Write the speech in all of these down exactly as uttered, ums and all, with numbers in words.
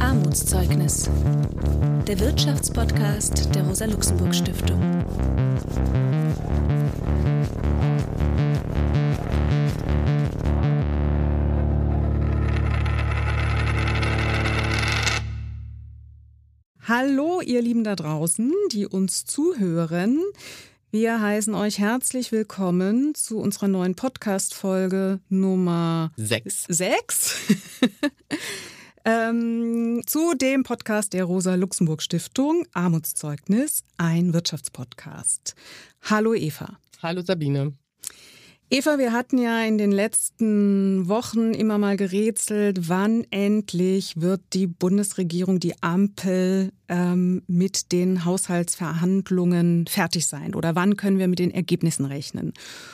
Armutszeugnis, der Wirtschaftspodcast der Rosa-Luxemburg-Stiftung. Hallo, ihr Lieben da draußen, die uns zuhören. Wir heißen euch herzlich willkommen zu unserer neuen Podcast-Folge Nummer sechs. Sechs. ähm, zu dem Podcast der Rosa-Luxemburg-Stiftung Armutszeugnis, ein Wirtschaftspodcast. Hallo Eva. Hallo Sabine. Eva, wir hatten ja in den letzten Wochen immer mal gerätselt, wann endlich wird die Bundesregierung, die Ampel ähm, mit den Haushaltsverhandlungen fertig sein oder wann können wir mit den Ergebnissen rechnen.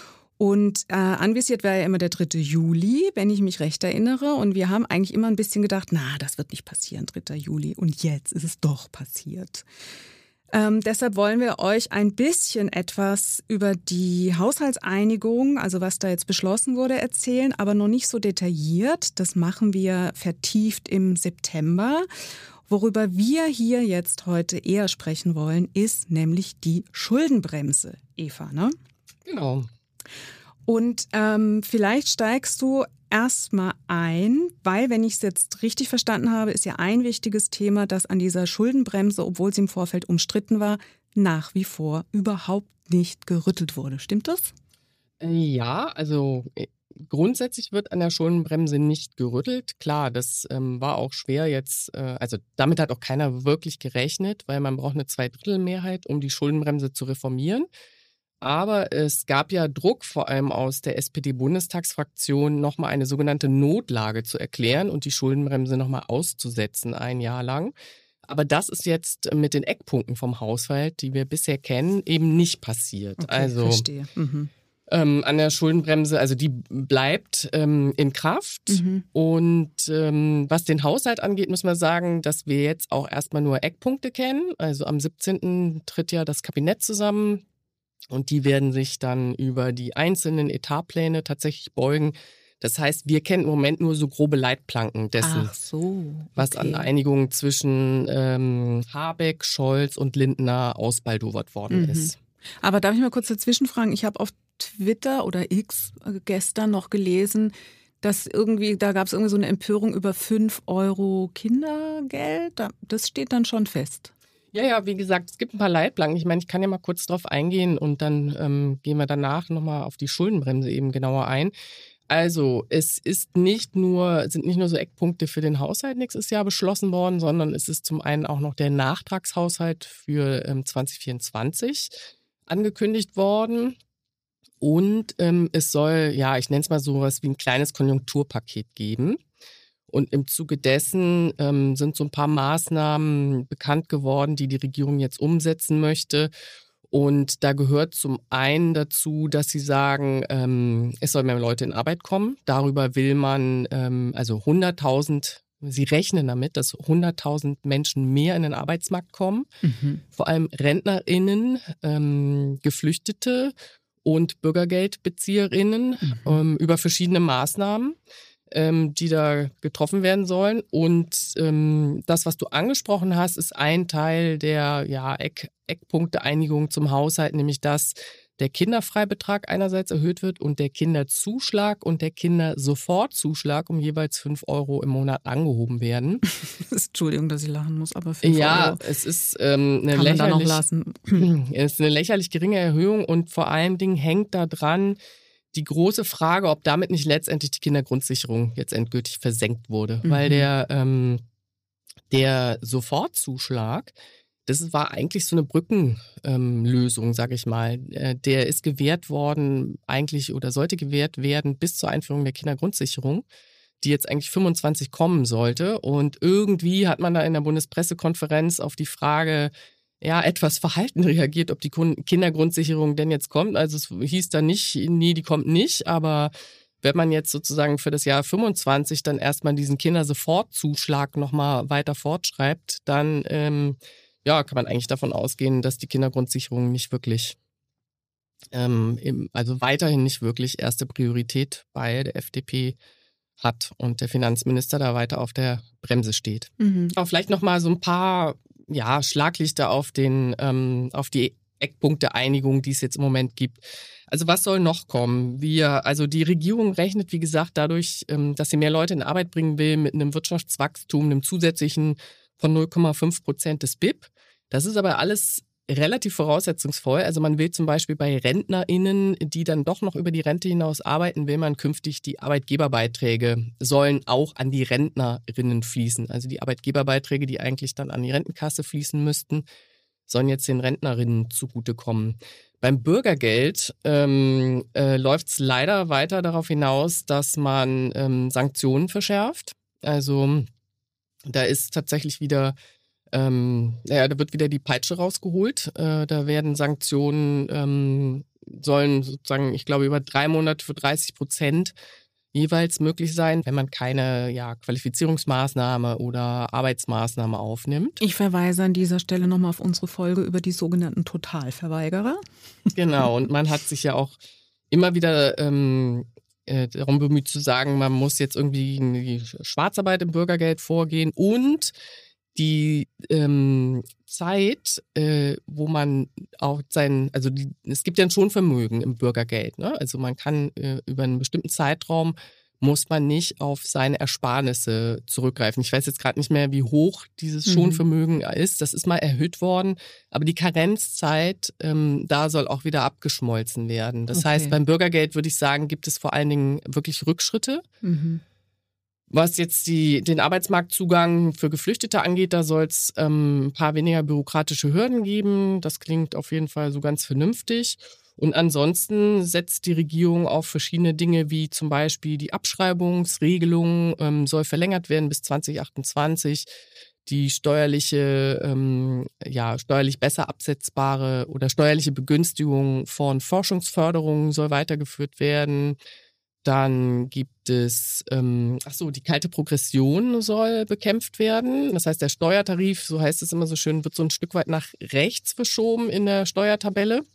Und äh, anvisiert war ja immer der dritte Juli, wenn ich mich recht erinnere. Und wir haben eigentlich immer ein bisschen gedacht, na, das wird nicht passieren, dritter Juli. Und jetzt ist es doch passiert. Ähm, deshalb wollen wir euch ein bisschen etwas über die Haushaltseinigung, also was da jetzt beschlossen wurde, erzählen, aber noch nicht so detailliert. Das machen wir vertieft im September. Worüber wir hier jetzt heute eher sprechen wollen, ist nämlich die Schuldenbremse, Eva, ne? Genau. Und ähm, vielleicht steigst du erstmal ein, weil, wenn ich es jetzt richtig verstanden habe, ist ja ein wichtiges Thema, dass an dieser Schuldenbremse, obwohl sie im Vorfeld umstritten war, nach wie vor überhaupt nicht gerüttelt wurde. Stimmt das? Ja, also grundsätzlich wird an der Schuldenbremse nicht gerüttelt. Klar, das ähm, war auch schwer jetzt, äh, also damit hat auch keiner wirklich gerechnet, weil man braucht eine Zweidrittelmehrheit, um die Schuldenbremse zu reformieren. Aber es gab ja Druck, vor allem aus der S P D-Bundestagsfraktion, nochmal eine sogenannte Notlage zu erklären und die Schuldenbremse nochmal auszusetzen, ein Jahr lang. Aber das ist jetzt mit den Eckpunkten vom Haushalt, die wir bisher kennen, eben nicht passiert. Okay, also verstehe. Mhm. ähm, an der Schuldenbremse, also die bleibt ähm, in Kraft. Mhm. Und ähm, was den Haushalt angeht, müssen wir sagen, dass wir jetzt auch erstmal nur Eckpunkte kennen. Also am siebzehnten tritt ja das Kabinett zusammen. Und die werden sich dann über die einzelnen Etatpläne tatsächlich beugen. Das heißt, wir kennen im Moment nur so grobe Leitplanken dessen, Ach so, okay. was an Einigungen zwischen ähm, Habeck, Scholz und Lindner ausbaldowert worden Mhm. ist. Aber darf ich mal kurz dazwischen fragen? Ich habe auf Twitter oder X gestern noch gelesen, dass irgendwie, da gab es irgendwie so eine Empörung über fünf Euro Kindergeld. Das steht dann schon fest. Ja, ja, wie gesagt, es gibt ein paar Leitplanken. Ich meine, ich kann ja mal kurz drauf eingehen und dann ähm, gehen wir danach nochmal auf die Schuldenbremse eben genauer ein. Also, es ist nicht nur, sind nicht nur so Eckpunkte für den Haushalt nächstes Jahr beschlossen worden, sondern es ist zum einen auch noch der Nachtragshaushalt für ähm, zwanzig vierundzwanzig angekündigt worden. Und ähm, es soll, ja, ich nenne es mal sowas wie ein kleines Konjunkturpaket geben. Und im Zuge dessen ähm, sind so ein paar Maßnahmen bekannt geworden, die die Regierung jetzt umsetzen möchte. Und da gehört zum einen dazu, dass sie sagen, ähm, es soll mehr Leute in Arbeit kommen. Darüber will man, ähm, also hunderttausend, sie rechnen damit, dass hunderttausend Menschen mehr in den Arbeitsmarkt kommen. Mhm. Vor allem RentnerInnen, ähm, Geflüchtete und BürgergeldbezieherInnen Mhm. ähm, über verschiedene Maßnahmen, die da getroffen werden sollen. Und ähm, das, was du angesprochen hast, ist ein Teil der ja, Eck, Eckpunkte-Einigung zum Haushalt, nämlich dass der Kinderfreibetrag einerseits erhöht wird und der Kinderzuschlag und der Kindersofortzuschlag um jeweils fünf Euro im Monat angehoben werden. Entschuldigung, dass ich lachen muss, aber fünf ja, Euro es ist ähm, eine kann man da noch lächerlich, lassen. es ist eine lächerlich geringe Erhöhung und vor allen Dingen hängt da dran die große Frage, ob damit nicht letztendlich die Kindergrundsicherung jetzt endgültig versenkt wurde. Mhm. Weil der, ähm, der Sofortzuschlag, das war eigentlich so eine Brückenlösung, ähm, sage ich mal. Äh, der ist gewährt worden eigentlich oder sollte gewährt werden bis zur Einführung der Kindergrundsicherung, die jetzt eigentlich fünfundzwanzig kommen sollte. Und irgendwie hat man da in der Bundespressekonferenz auf die Frage ja, etwas verhalten reagiert, ob die Kindergrundsicherung denn jetzt kommt. Also es hieß da nicht, nee, die kommt nicht, aber wenn man jetzt sozusagen für das Jahr fünfundzwanzig dann erstmal diesen Kindersofortzuschlag nochmal weiter fortschreibt, dann ähm, ja, kann man eigentlich davon ausgehen, dass die Kindergrundsicherung nicht wirklich, ähm, im, also weiterhin nicht wirklich erste Priorität bei der F D P hat und der Finanzminister da weiter auf der Bremse steht. Mhm. Aber vielleicht nochmal so ein paar ja, Schlaglichter auf, den, ähm, auf die Eckpunkte-Einigung, die es jetzt im Moment gibt. Also was soll noch kommen? Wir, also die Regierung rechnet, wie gesagt, dadurch, ähm, dass sie mehr Leute in Arbeit bringen will, mit einem Wirtschaftswachstum, einem zusätzlichen von null Komma fünf Prozent des B I P. Das ist aber alles relativ voraussetzungsvoll. Also man will zum Beispiel bei RentnerInnen, die dann doch noch über die Rente hinaus arbeiten, will man künftig die Arbeitgeberbeiträge sollen auch an die RentnerInnen fließen. Also die Arbeitgeberbeiträge, die eigentlich dann an die Rentenkasse fließen müssten, sollen jetzt den RentnerInnen zugutekommen. Beim Bürgergeld ähm, äh, läuft es leider weiter darauf hinaus, dass man ähm, Sanktionen verschärft. Also da ist tatsächlich wieder Ähm, ja, da wird wieder die Peitsche rausgeholt. Äh, da werden Sanktionen, ähm, sollen sozusagen, ich glaube, über drei Monate für dreißig Prozent jeweils möglich sein, wenn man keine ja, Qualifizierungsmaßnahme oder Arbeitsmaßnahme aufnimmt. Ich verweise an dieser Stelle nochmal auf unsere Folge über die sogenannten Totalverweigerer. Genau, und man hat sich ja auch immer wieder ähm, äh, darum bemüht zu sagen, man muss jetzt irgendwie in die Schwarzarbeit im Bürgergeld vorgehen und die ähm, Zeit, äh, wo man auch sein, also die, es gibt ja schon Vermögen im Bürgergeld, ne? Also man kann äh, über einen bestimmten Zeitraum muss man nicht auf seine Ersparnisse zurückgreifen. Ich weiß jetzt gerade nicht mehr, wie hoch dieses Schonvermögen ist. Das ist mal erhöht worden, aber die Karenzzeit, ähm, da soll auch wieder abgeschmolzen werden. Das okay. heißt, beim Bürgergeld würde ich sagen, gibt es vor allen Dingen wirklich Rückschritte. Mhm. Was jetzt die, den Arbeitsmarktzugang für Geflüchtete angeht, da soll es ähm, ein paar weniger bürokratische Hürden geben. Das klingt auf jeden Fall so ganz vernünftig. Und ansonsten setzt die Regierung auf verschiedene Dinge, wie zum Beispiel die Abschreibungsregelung ähm, soll verlängert werden bis zwanzig achtundzwanzig. Die steuerliche, ähm, ja, steuerlich besser absetzbare oder steuerliche Begünstigung von Forschungsförderungen soll weitergeführt werden. Dann gibt es, ähm, ach so, die kalte Progression soll bekämpft werden. Das heißt, der Steuertarif, so heißt es immer so schön, wird so ein Stück weit nach rechts verschoben in der Steuertabelle.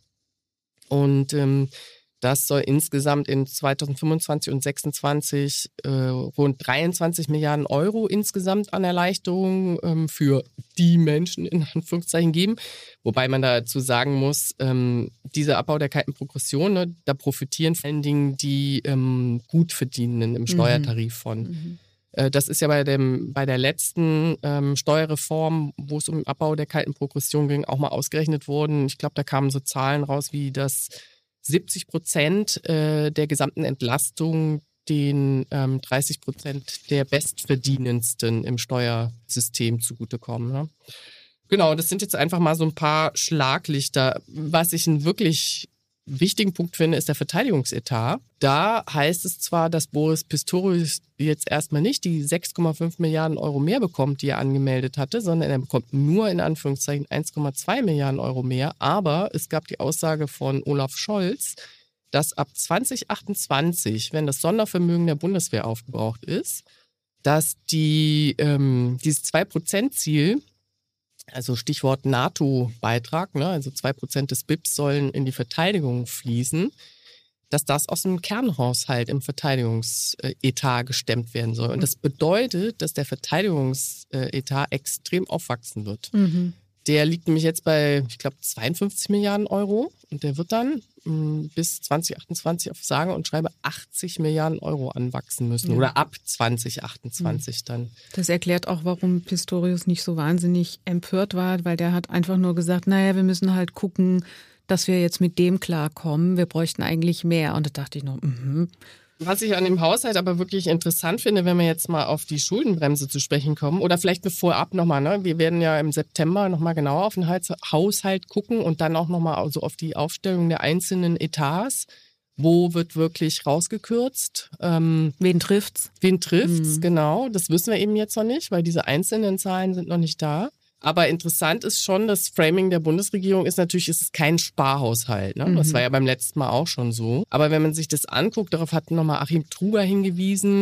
Und ähm, das soll insgesamt in zweitausendfünfundzwanzig und zweitausendsechsundzwanzig äh, rund dreiundzwanzig Milliarden Euro insgesamt an Erleichterungen ähm, für die Menschen in Anführungszeichen geben. Wobei man dazu sagen muss, ähm, dieser Abbau der kalten Progression, ne, da profitieren vor allen Dingen die ähm, Gutverdienenden im Steuertarif von. Mhm. Äh, das ist ja bei, dem, bei der letzten ähm, Steuerreform, wo es um den Abbau der kalten Progression ging, auch mal ausgerechnet worden. Ich glaube, da kamen so Zahlen raus, wie das siebzig Prozent äh, der gesamten Entlastung den ähm, dreißig Prozent der Bestverdienendsten im Steuersystem zugutekommen. Ne? Genau, das sind jetzt einfach mal so ein paar Schlaglichter. Was ich einen wirklich wichtigen Punkt finde, ist der Verteidigungsetat. Da heißt es zwar, dass Boris Pistorius jetzt erstmal nicht die sechs Komma fünf Milliarden Euro mehr bekommt, die er angemeldet hatte, sondern er bekommt nur in Anführungszeichen eins Komma zwei Milliarden Euro mehr. Aber es gab die Aussage von Olaf Scholz, dass ab zwanzig achtundzwanzig, wenn das Sondervermögen der Bundeswehr aufgebraucht ist, dass die, ähm, dieses zwei Prozent Ziel, also Stichwort NATO-Beitrag, ne, also zwei Prozent des B I Ps sollen in die Verteidigung fließen, dass das aus dem Kernhaushalt im Verteidigungsetat gestemmt werden soll. Und das bedeutet, dass der Verteidigungsetat extrem aufwachsen wird. Mhm. Der liegt nämlich jetzt bei, ich glaube, zweiundfünfzig Milliarden Euro und der wird dann mh, bis zwanzig achtundzwanzig auf sage und schreibe achtzig Milliarden Euro anwachsen müssen, ja. Oder ab zwanzig achtundzwanzig mhm. dann. Das erklärt auch, warum Pistorius nicht so wahnsinnig empört war, weil der hat einfach nur gesagt, naja, wir müssen halt gucken, dass wir jetzt mit dem klarkommen. Wir bräuchten eigentlich mehr. Und da dachte ich noch, mhm. Was ich an dem Haushalt aber wirklich interessant finde, wenn wir jetzt mal auf die Schuldenbremse zu sprechen kommen, oder vielleicht vorab nochmal, ne? Wir werden ja im September nochmal genauer auf den Haushalt gucken und dann auch nochmal also auf die Aufstellung der einzelnen Etats. Wo wird wirklich rausgekürzt? Ähm, wen trifft's? Wen trifft's, mhm. genau. Das wissen wir eben jetzt noch nicht, weil diese einzelnen Zahlen sind noch nicht da. Aber interessant ist schon, das Framing der Bundesregierung ist natürlich, es ist kein Sparhaushalt. Ne? Mhm. Das war ja beim letzten Mal auch schon so. Aber wenn man sich das anguckt, darauf hat nochmal Achim Truger hingewiesen,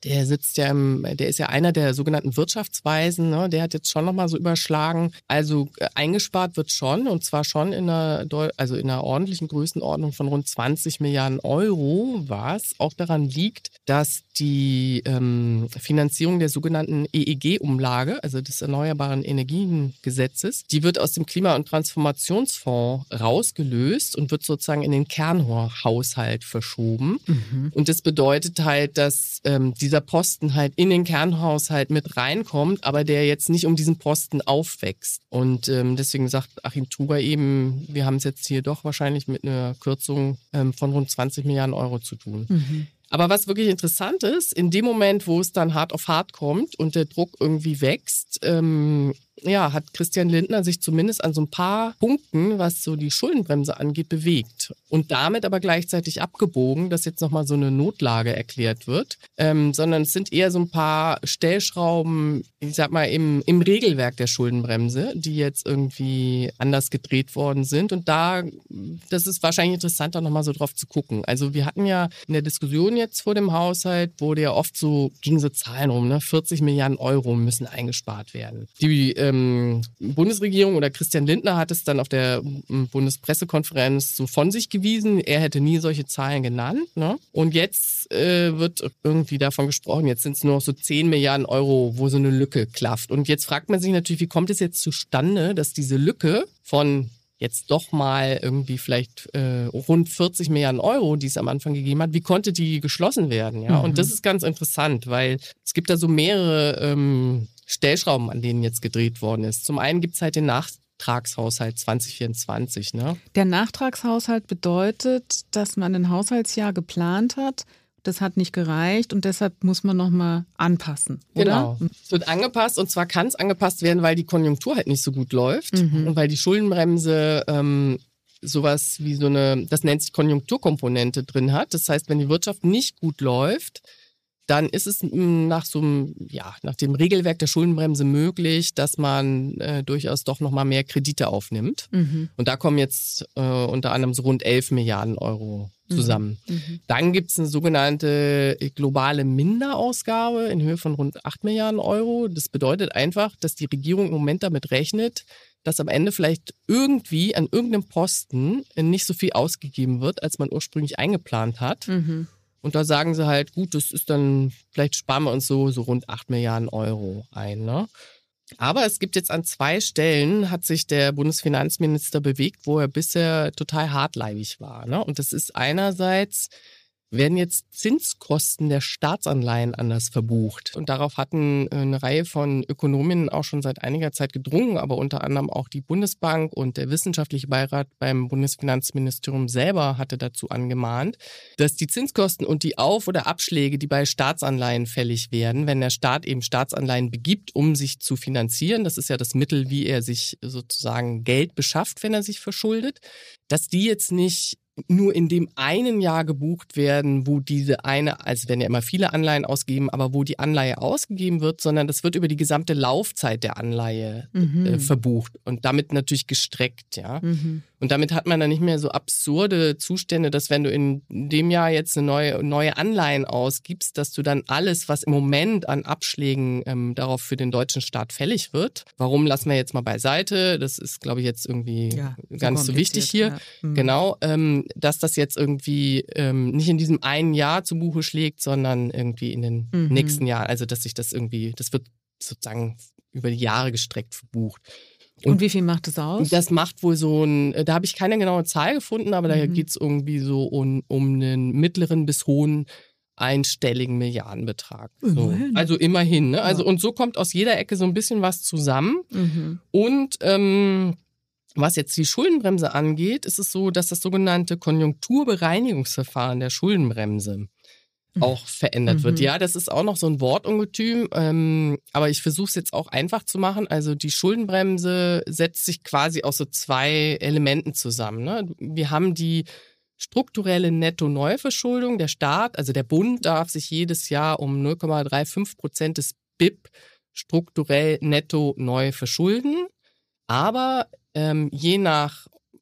Der sitzt ja im, der ist ja einer der sogenannten Wirtschaftsweisen, ne? Der hat jetzt schon nochmal so überschlagen. Also äh, eingespart wird schon, und zwar schon in einer, also in einer ordentlichen Größenordnung von rund zwanzig Milliarden Euro, was auch daran liegt, dass die ähm, Finanzierung der sogenannten E E G-Umlage, also des Erneuerbaren Energiengesetzes, die wird aus dem Klima- und Transformationsfonds rausgelöst und wird sozusagen in den Kernhaushalt verschoben. Mhm. Und das bedeutet halt, dass ähm, die dieser Posten halt in den Kernhaushalt mit reinkommt, aber der jetzt nicht um diesen Posten aufwächst. Und ähm, deswegen sagt Achim Truber eben, wir haben es jetzt hier doch wahrscheinlich mit einer Kürzung ähm, von rund zwanzig Milliarden Euro zu tun. Mhm. Aber was wirklich interessant ist, in dem Moment, wo es dann hart auf hart kommt und der Druck irgendwie wächst, ähm, ja, hat Christian Lindner sich zumindest an so ein paar Punkten, was so die Schuldenbremse angeht, bewegt. Und damit aber gleichzeitig abgebogen, dass jetzt nochmal so eine Notlage erklärt wird, ähm, sondern es sind eher so ein paar Stellschrauben, ich sag mal, im, im Regelwerk der Schuldenbremse, die jetzt irgendwie anders gedreht worden sind. Und da, das ist wahrscheinlich interessant, da nochmal so drauf zu gucken. Also wir hatten ja in der Diskussion jetzt vor dem Haushalt, wurde ja oft so, gingen so Zahlen rum, ne? vierzig Milliarden Euro müssen eingespart werden. Die ähm, Bundesregierung oder Christian Lindner hat es dann auf der Bundespressekonferenz so von sich gewiesen. Er hätte nie solche Zahlen genannt. Ne? Und jetzt äh, wird irgendwie davon gesprochen, jetzt sind es nur noch so zehn Milliarden Euro, wo so eine Lücke klafft. Und jetzt fragt man sich natürlich, wie kommt es jetzt zustande, dass diese Lücke von jetzt doch mal irgendwie vielleicht äh, rund vierzig Milliarden Euro, die es am Anfang gegeben hat, wie konnte die geschlossen werden? Ja? Mhm. Und das ist ganz interessant, weil es gibt da so mehrere ähm, Stellschrauben, an denen jetzt gedreht worden ist. Zum einen gibt es halt den Nachtragshaushalt zwanzig vierundzwanzig. Ne? Der Nachtragshaushalt bedeutet, dass man ein Haushaltsjahr geplant hat. Das hat nicht gereicht und deshalb muss man nochmal anpassen, oder? Genau. Es wird angepasst, und zwar kann es angepasst werden, weil die Konjunktur halt nicht so gut läuft mhm. und weil die Schuldenbremse ähm, sowas wie so eine, das nennt sich Konjunkturkomponente drin hat. Das heißt, wenn die Wirtschaft nicht gut läuft, dann ist es nach so einem, ja, nach dem Regelwerk der Schuldenbremse möglich, dass man äh, durchaus doch nochmal mehr Kredite aufnimmt. Mhm. Und da kommen jetzt äh, unter anderem so rund elf Milliarden Euro zusammen. Mhm. Dann gibt es eine sogenannte globale Minderausgabe in Höhe von rund acht Milliarden Euro. Das bedeutet einfach, dass die Regierung im Moment damit rechnet, dass am Ende vielleicht irgendwie an irgendeinem Posten nicht so viel ausgegeben wird, als man ursprünglich eingeplant hat. Mhm. Und da sagen sie halt, gut, das ist dann, vielleicht sparen wir uns so, so rund acht Milliarden Euro ein. Ne? Aber es gibt jetzt an zwei Stellen, hat sich der Bundesfinanzminister bewegt, wo er bisher total hartleibig war. Ne? Und das ist einerseits, werden jetzt Zinskosten der Staatsanleihen anders verbucht. Und darauf hatten eine Reihe von Ökonominnen auch schon seit einiger Zeit gedrungen, aber unter anderem auch die Bundesbank und der wissenschaftliche Beirat beim Bundesfinanzministerium selber hatte dazu angemahnt, dass die Zinskosten und die Auf- oder Abschläge, die bei Staatsanleihen fällig werden, wenn der Staat eben Staatsanleihen begibt, um sich zu finanzieren, das ist ja das Mittel, wie er sich sozusagen Geld beschafft, wenn er sich verschuldet, dass die jetzt nicht nur in dem einen Jahr gebucht werden, wo diese eine, also werden ja immer viele Anleihen ausgegeben, aber wo die Anleihe ausgegeben wird, sondern das wird über die gesamte Laufzeit der Anleihe mhm. äh, verbucht und damit natürlich gestreckt, ja. Mhm. Und damit hat man dann nicht mehr so absurde Zustände, dass wenn du in dem Jahr jetzt eine neue, neue Anleihen ausgibst, dass du dann alles, was im Moment an Abschlägen ähm, darauf für den deutschen Staat fällig wird. Warum, lassen wir jetzt mal beiseite. Das ist, glaube ich, jetzt irgendwie ja, gar nicht so wichtig hier. Ja. Mhm. Genau, ähm, dass das jetzt irgendwie ähm, nicht in diesem einen Jahr zu Buche schlägt, sondern irgendwie in den mhm. nächsten Jahren. Also, dass sich das irgendwie, das wird sozusagen über die Jahre gestreckt verbucht. Und, und wie viel macht das aus? Das macht wohl so ein, da habe ich keine genaue Zahl gefunden, aber mhm. da geht es irgendwie so um, um einen mittleren bis hohen einstelligen Milliardenbetrag. So. Also immerhin. Ne? Ja. Also, und so kommt aus jeder Ecke so ein bisschen was zusammen. Mhm. Und ähm, was jetzt die Schuldenbremse angeht, ist es so, dass das sogenannte Konjunkturbereinigungsverfahren der Schuldenbremse auch verändert mhm. wird. Ja, das ist auch noch so ein Wortungetüm, ähm, aber ich versuche es jetzt auch einfach zu machen. Also die Schuldenbremse setzt sich quasi aus so zwei Elementen zusammen. Ne? Wir haben die strukturelle Netto-Neuverschuldung. Der Staat, also der Bund, darf sich jedes Jahr um null Komma fünfunddreißig Prozent des B I P strukturell netto neu verschulden. Aber ähm, je nach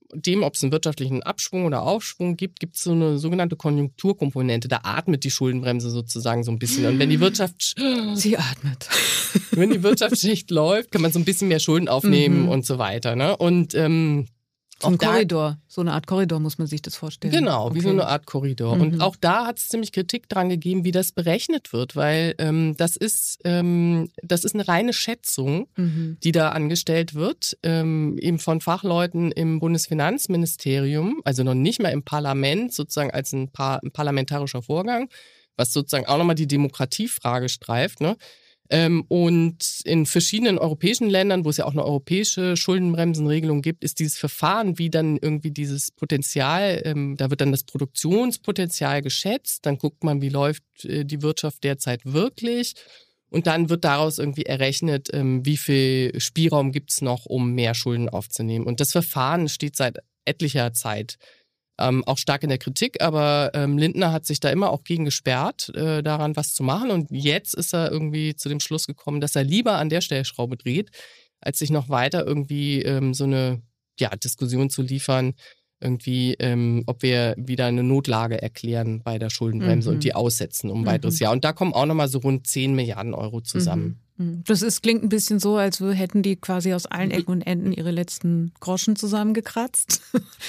dem, ob es einen wirtschaftlichen Abschwung oder Aufschwung gibt, gibt es so eine sogenannte Konjunkturkomponente. Da atmet die Schuldenbremse sozusagen so ein bisschen. Und wenn die Wirtschaft... Sie atmet. Wenn die Wirtschaft schlecht läuft, kann man so ein bisschen mehr Schulden aufnehmen Mhm. und so weiter. Ne? Und ähm, So ein auch da- Korridor, so eine Art Korridor muss man sich das vorstellen. Genau, wie Okay. so eine Art Korridor. Mhm. Und auch da hat es ziemlich Kritik dran gegeben, wie das berechnet wird, weil ähm, das ist ähm, das ist eine reine Schätzung, Mhm. die da angestellt wird, ähm, eben von Fachleuten im Bundesfinanzministerium, also noch nicht mal im Parlament, sozusagen als ein, par ein parlamentarischer Vorgang, was sozusagen auch nochmal die Demokratiefrage streift, ne? Ähm, und in verschiedenen europäischen Ländern, wo es ja auch eine europäische Schuldenbremsenregelung gibt, ist dieses Verfahren, wie dann irgendwie dieses Potenzial, ähm, da wird dann das Produktionspotenzial geschätzt, dann guckt man, wie läuft äh, die Wirtschaft derzeit wirklich und dann wird daraus irgendwie errechnet, ähm, wie viel Spielraum gibt es noch, um mehr Schulden aufzunehmen. Und das Verfahren steht seit etlicher Zeit Ähm, auch stark in der Kritik, aber ähm, Lindner hat sich da immer auch gegen gesperrt, äh, daran was zu machen. Und jetzt ist er irgendwie zu dem Schluss gekommen, dass er lieber an der Stellschraube dreht, als sich noch weiter irgendwie ähm, so eine ja, Diskussion zu liefern, irgendwie, ähm, ob wir wieder eine Notlage erklären bei der Schuldenbremse Mhm. und die aussetzen um ein Mhm. weiteres Jahr. Und da kommen auch nochmal so rund zehn Milliarden Euro zusammen. Mhm. Das ist, klingt ein bisschen so, als hätten die quasi aus allen Ecken und Enden ihre letzten Groschen zusammengekratzt.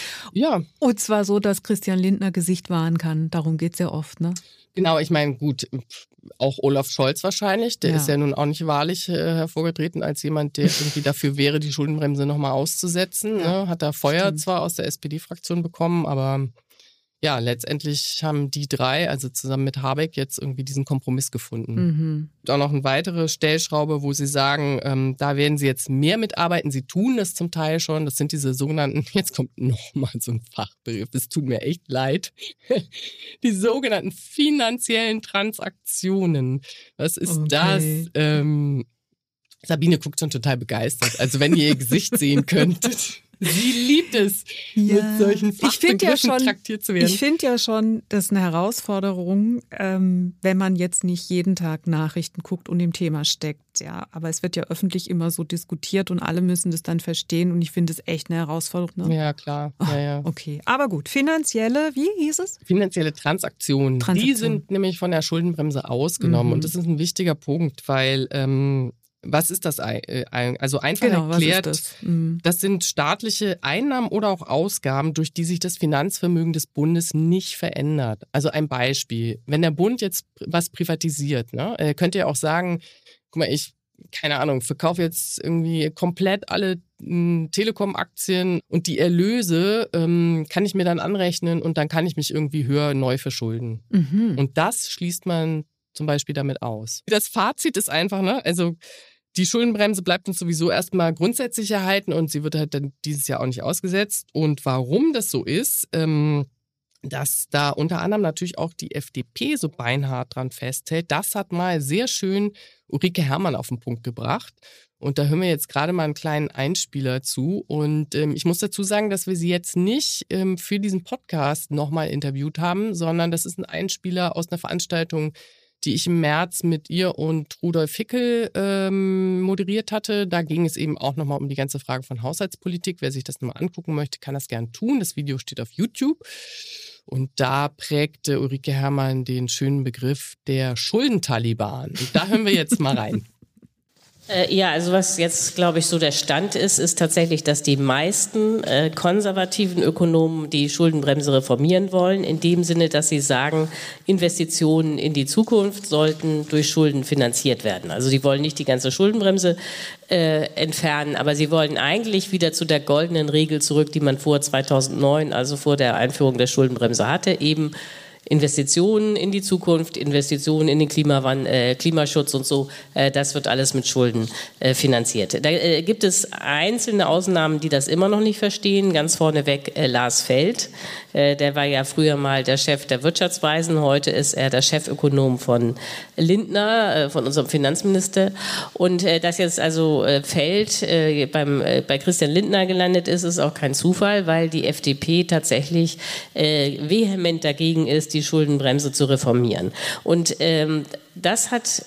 Ja, Und zwar so, dass Christian Lindner Gesicht wahren kann. Darum geht's ja oft, ne? genau, ich meine, gut, auch Olaf Scholz wahrscheinlich, der Ja. ist ja nun auch nicht wahrlich äh, hervorgetreten als jemand, der irgendwie dafür wäre, die Schuldenbremse nochmal auszusetzen. Ja, Ne? Hat da Feuer stimmt. zwar aus der S P D-Fraktion bekommen, aber ja, letztendlich haben die drei, also zusammen mit Habeck, jetzt irgendwie diesen Kompromiss gefunden. Mhm. Und auch noch eine weitere Stellschraube, wo sie sagen, ähm, da werden sie jetzt mehr mitarbeiten. Sie tun das zum Teil schon. Das sind diese sogenannten, jetzt kommt nochmal so ein Fachbegriff, es tut mir echt leid, die sogenannten finanziellen Transaktionen. Was ist Okay. das? Ähm, Sabine guckt schon total begeistert. Also wenn ihr ihr Gesicht sehen könntet. Sie liebt es, Ja. mit solchen Ich finde ja Fachbegriffen schon, traktiert zu werden. ich finde ja schon, das ist eine Herausforderung, ähm, wenn man jetzt nicht jeden Tag Nachrichten guckt und im Thema steckt. Ja, aber es wird ja öffentlich immer so diskutiert und alle müssen das dann verstehen und ich finde es echt eine Herausforderung. Ne? Ja, klar. Ja, ja. Okay, aber gut. Finanzielle, wie hieß es? Finanzielle Transaktionen, die Transaktionen. sind nämlich von der Schuldenbremse ausgenommen. Mhm. Und das ist ein wichtiger Punkt, weil ähm, was ist das? ei- äh, ein- Also einfach Genau, was ist erklärt, das? Mhm. das sind staatliche Einnahmen oder auch Ausgaben, durch die sich das Finanzvermögen des Bundes nicht verändert. Also ein Beispiel, wenn der Bund jetzt was privatisiert, ne, äh, könnt ihr auch sagen, guck mal, ich, keine Ahnung, verkaufe jetzt irgendwie komplett alle mh, Telekom-Aktien und die Erlöse ähm, kann ich mir dann anrechnen und dann kann ich mich irgendwie höher neu verschulden. Mhm. Und das schließt man zum Beispiel damit aus. Das Fazit ist einfach, ne, also die Schuldenbremse bleibt uns sowieso erstmal grundsätzlich erhalten und sie wird halt dann dieses Jahr auch nicht ausgesetzt. Und warum das so ist, ähm, dass da unter anderem natürlich auch die F D P so beinhart dran festhält, das hat mal sehr schön Ulrike Herrmann auf den Punkt gebracht. Und da hören wir jetzt gerade mal einen kleinen Einspieler zu. Und ähm, ich muss dazu sagen, dass wir sie jetzt nicht ähm, für diesen Podcast nochmal interviewt haben, sondern das ist ein Einspieler aus einer Veranstaltung, die ich im März mit ihr und Rudolf Hickel ähm, moderiert hatte. Da ging es eben auch nochmal um die ganze Frage von Haushaltspolitik. Wer sich das nochmal angucken möchte, kann das gern tun. Das Video steht auf YouTube. Und da prägte Ulrike Herrmann den schönen Begriff der Schuldentaliban. Und da hören wir jetzt mal rein. Äh, Ja, also was jetzt, glaube ich, so der Stand ist, ist tatsächlich, dass die meisten äh, konservativen Ökonomen die Schuldenbremse reformieren wollen, in dem Sinne, dass sie sagen, Investitionen in die Zukunft sollten durch Schulden finanziert werden. Also sie wollen nicht die ganze Schuldenbremse äh, entfernen, aber sie wollen eigentlich wieder zu der goldenen Regel zurück, die man vor zweitausendneun, also vor der Einführung der Schuldenbremse hatte, eben Investitionen in die Zukunft, Investitionen in den Klimawan- äh, Klimaschutz und so, äh, das wird alles mit Schulden äh, finanziert. Da äh, gibt es einzelne Ausnahmen, die das immer noch nicht verstehen. Ganz vorneweg äh, Lars Feld, äh, der war ja früher mal der Chef der Wirtschaftsweisen, heute ist er der Chefökonom von Lindner, äh, von unserem Finanzminister. Und äh, dass jetzt also äh, Feld äh, beim, äh, bei Christian Lindner gelandet ist, ist auch kein Zufall, weil die F D P tatsächlich äh, vehement dagegen ist, die Schuldenbremse zu reformieren. Und ähm, das hat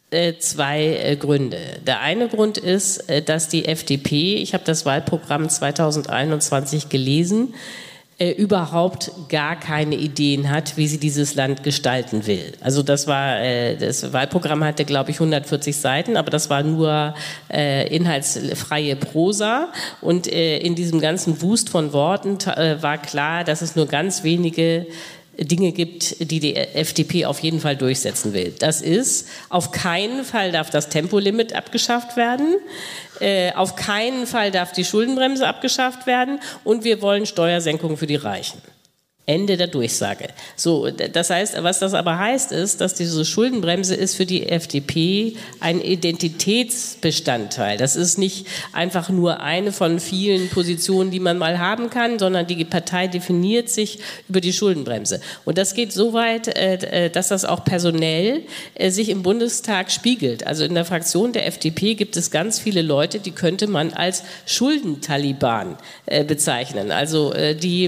Äh, zwei äh, Gründe. Der eine Grund ist, äh, dass die F D P, ich habe das Wahlprogramm zweitausendeinundzwanzig gelesen, äh, überhaupt gar keine Ideen hat, wie sie dieses Land gestalten will. Also das war, äh, das Wahlprogramm hatte, glaube ich, hundertvierzig Seiten, aber das war nur äh, inhaltsfreie Prosa und äh, in diesem ganzen Wust von Worten äh, war klar, dass es nur ganz wenige Dinge gibt, die die F D P auf jeden Fall durchsetzen will. Das ist, auf keinen Fall darf das Tempolimit abgeschafft werden, äh, auf keinen Fall darf die Schuldenbremse abgeschafft werden und wir wollen Steuersenkungen für die Reichen. Ende der Durchsage. So, das heißt, was das aber heißt, ist, dass diese Schuldenbremse ist für die F D P ein Identitätsbestandteil. Das ist nicht einfach nur eine von vielen Positionen, die man mal haben kann, sondern die Partei definiert sich über die Schuldenbremse. Und das geht so weit, dass das auch personell sich im Bundestag spiegelt. Also in der Fraktion der F D P gibt es ganz viele Leute, die könnte man als Schuldentaliban bezeichnen. Also die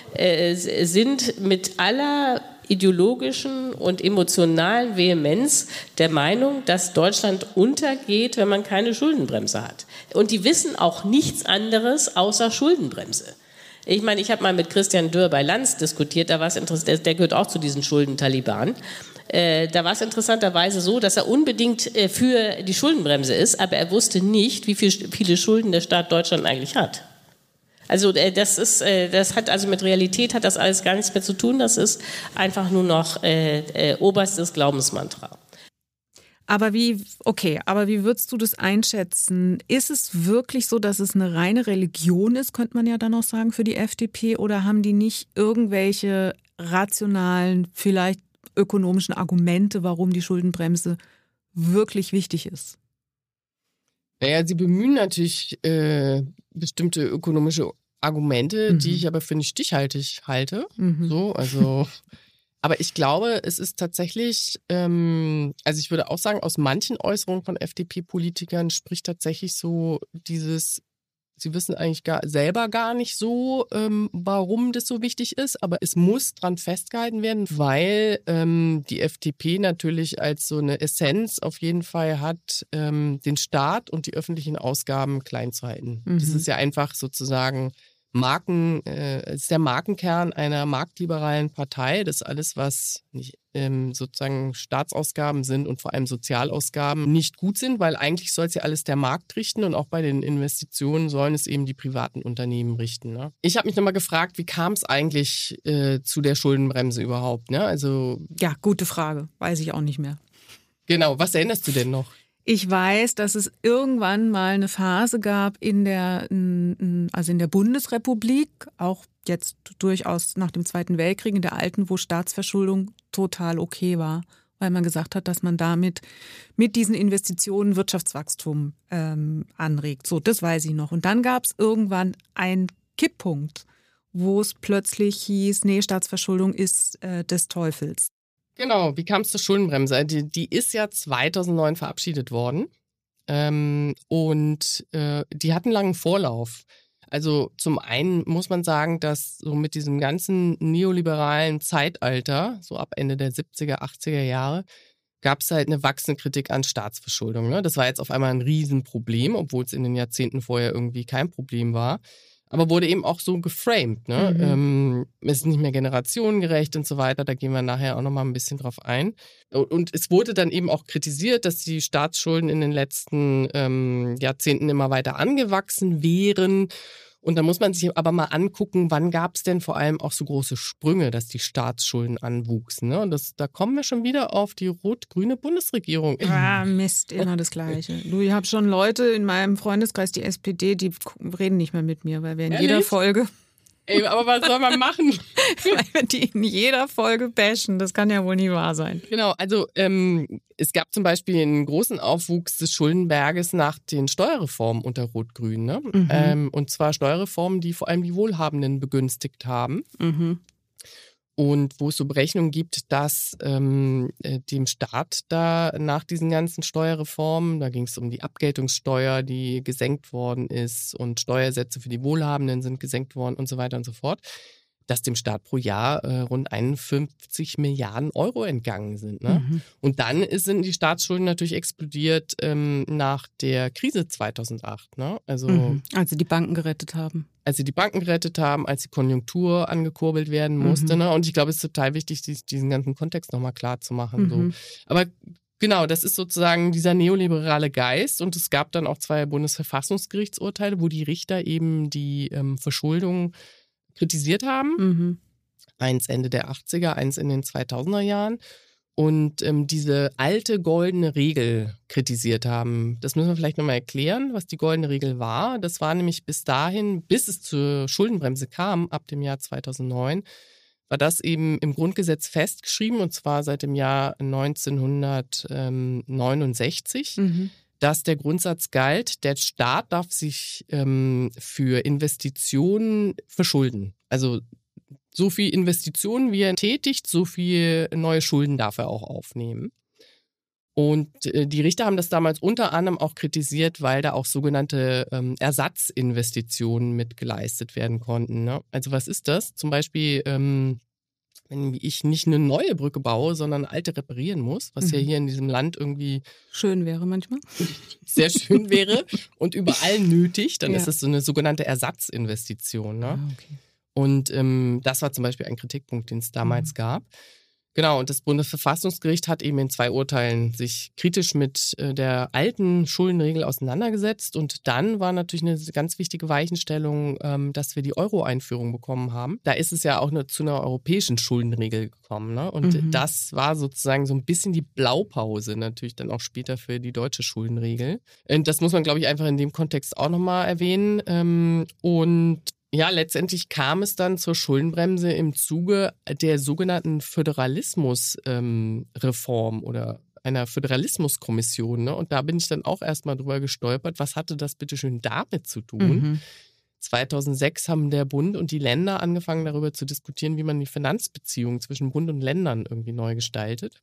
sind mit aller ideologischen und emotionalen Vehemenz der Meinung, dass Deutschland untergeht, wenn man keine Schuldenbremse hat. Und die wissen auch nichts anderes außer Schuldenbremse. Ich meine, ich habe mal mit Christian Dürr bei Lanz diskutiert, da war es interessant, der gehört auch zu diesen Schuldentaliban. Äh, da war es interessanterweise so, dass er unbedingt äh, für die Schuldenbremse ist, aber er wusste nicht, wie viel, viele Schulden der Staat Deutschland eigentlich hat. Also das ist, das hat also mit Realität hat das alles gar nichts mehr zu tun. Das ist einfach nur noch äh, äh, oberstes Glaubensmantra. Aber wie, okay, aber wie würdest du das einschätzen? Ist es wirklich so, dass es eine reine Religion ist, könnte man ja dann auch sagen, für die F D P? Oder haben die nicht irgendwelche rationalen, vielleicht ökonomischen Argumente, warum die Schuldenbremse wirklich wichtig ist? Naja, sie bemühen natürlich äh, bestimmte ökonomische Argumente, mhm. die ich aber für nicht stichhaltig halte. Mhm. So, also, aber ich glaube, es ist tatsächlich, ähm, also ich würde auch sagen, aus manchen Äußerungen von F D P-Politikern spricht tatsächlich so dieses, sie wissen eigentlich gar, selber gar nicht so, ähm, warum das so wichtig ist, aber es muss dran festgehalten werden, weil ähm, die F D P natürlich als so eine Essenz auf jeden Fall hat, ähm, den Staat und die öffentlichen Ausgaben klein zu halten. Mhm. Das ist ja einfach sozusagen Marken, äh, ist der Markenkern einer marktliberalen Partei. Das ist alles, was nicht, ähm, sozusagen Staatsausgaben sind und vor allem Sozialausgaben nicht gut sind, weil eigentlich soll es ja alles der Markt richten und auch bei den Investitionen sollen es eben die privaten Unternehmen richten. Ne? Ich habe mich nochmal gefragt, wie kam es eigentlich äh, zu der Schuldenbremse überhaupt? Ne? Also, ja, gute Frage. Weiß ich auch nicht mehr. Genau, was erinnerst du denn noch? Ich weiß, dass es irgendwann mal eine Phase gab in der, also in der Bundesrepublik, auch jetzt durchaus nach dem Zweiten Weltkrieg, in der alten, wo Staatsverschuldung total okay war, weil man gesagt hat, dass man damit mit diesen Investitionen Wirtschaftswachstum ähm, anregt. So, das weiß ich noch. Und dann gab es irgendwann einen Kipppunkt, wo es plötzlich hieß, nee, Staatsverschuldung ist äh, des Teufels. Genau, wie kam es zur Schuldenbremse? Die, die ist ja zweitausendneun verabschiedet worden ähm, und äh, die hat einen langen Vorlauf. Also zum einen muss man sagen, dass so mit diesem ganzen neoliberalen Zeitalter, so ab Ende der siebziger, achtziger Jahre, gab es halt eine wachsende Kritik an Staatsverschuldung. Ne? Das war jetzt auf einmal ein Riesenproblem, obwohl es in den Jahrzehnten vorher irgendwie kein Problem war. Aber wurde eben auch so geframed. Ne? Mhm. Ähm, es ist nicht mehr generationengerecht und so weiter. Da gehen wir nachher auch nochmal ein bisschen drauf ein. Und es wurde dann eben auch kritisiert, dass die Staatsschulden in den letzten ähm, Jahrzehnten immer weiter angewachsen wären. Und da muss man sich aber mal angucken, wann gab es denn vor allem auch so große Sprünge, dass die Staatsschulden anwuchsen. Ne? Und das, da kommen wir schon wieder auf die rot-grüne Bundesregierung. Ah, Mist, immer das Gleiche. Du, ich habe schon Leute in meinem Freundeskreis, die S P D, die reden nicht mehr mit mir, weil wir in Ehrlich? jeder Folge... Ey, aber was soll man machen? Weil wir die in jeder Folge bashen. Das kann ja wohl nie wahr sein. Genau, also ähm, es gab zum Beispiel einen großen Aufwuchs des Schuldenberges nach den Steuerreformen unter Rot-Grün. Ne? Mhm. Ähm, und zwar Steuerreformen, die vor allem die Wohlhabenden begünstigt haben. Mhm. Und wo es so Berechnungen gibt, dass ähm, dem Staat da nach diesen ganzen Steuerreformen, da ging es um die Abgeltungssteuer, die gesenkt worden ist und Steuersätze für die Wohlhabenden sind gesenkt worden und so weiter und so fort, dass dem Staat pro Jahr äh, rund einundfünfzig Milliarden Euro entgangen sind. Ne? Mhm. Und dann ist, sind die Staatsschulden natürlich explodiert ähm, nach der Krise zweitausendacht. Ne? Also, mhm. Als sie die Banken gerettet haben. Als sie die Banken gerettet haben, als die Konjunktur angekurbelt werden musste. Mhm. Ne? Und ich glaube, es ist total wichtig, diesen ganzen Kontext nochmal klar zu machen. Mhm. So. Aber genau, das ist sozusagen dieser neoliberale Geist. Und es gab dann auch zwei Bundesverfassungsgerichtsurteile, wo die Richter eben die ähm, Verschuldung kritisiert haben. Mhm. Eins Ende der achtziger, eins in den zweitausender Jahren. Und ähm, diese alte goldene Regel kritisiert haben. Das müssen wir vielleicht nochmal erklären, was die goldene Regel war. Das war nämlich bis dahin, bis es zur Schuldenbremse kam, ab dem Jahr zweitausendneun, war das eben im Grundgesetz festgeschrieben, und zwar seit dem Jahr neunzehnhundertneunundsechzig. Mhm. Dass der Grundsatz galt, der Staat darf sich ähm, für Investitionen verschulden. Also so viel Investitionen, wie er tätigt, so viel neue Schulden darf er auch aufnehmen. Und äh, die Richter haben das damals unter anderem auch kritisiert, weil da auch sogenannte ähm, Ersatzinvestitionen mit geleistet werden konnten. Ne? Also was ist das? Zum Beispiel ähm, wenn ich nicht eine neue Brücke baue, sondern eine alte reparieren muss, was mhm. ja hier in diesem Land irgendwie schön wäre manchmal. Sehr schön wäre und überall nötig, dann ja. ist das so eine sogenannte Ersatzinvestition. Ne? Ah, okay. Und ähm, das war zum Beispiel ein Kritikpunkt, den es damals mhm. gab. Genau, und das Bundesverfassungsgericht hat eben in zwei Urteilen sich kritisch mit äh, der alten Schuldenregel auseinandergesetzt. Und dann war natürlich eine ganz wichtige Weichenstellung, ähm, dass wir die Euro-Einführung bekommen haben. Da ist es ja auch eine, zu einer europäischen Schuldenregel gekommen. Ne? Und mhm. das war sozusagen so ein bisschen die Blaupause natürlich dann auch später für die deutsche Schuldenregel. Und das muss man, glaube ich, einfach in dem Kontext auch nochmal erwähnen. Ähm, und Ja, letztendlich kam es dann zur Schuldenbremse im Zuge der sogenannten Föderalismusreform ähm, oder einer Föderalismuskommission. Ne? Und da bin ich dann auch erstmal drüber gestolpert. Was hatte das bitte schön damit zu tun? Mhm. zweitausendsechs haben der Bund und die Länder angefangen, darüber zu diskutieren, wie man die Finanzbeziehungen zwischen Bund und Ländern irgendwie neu gestaltet.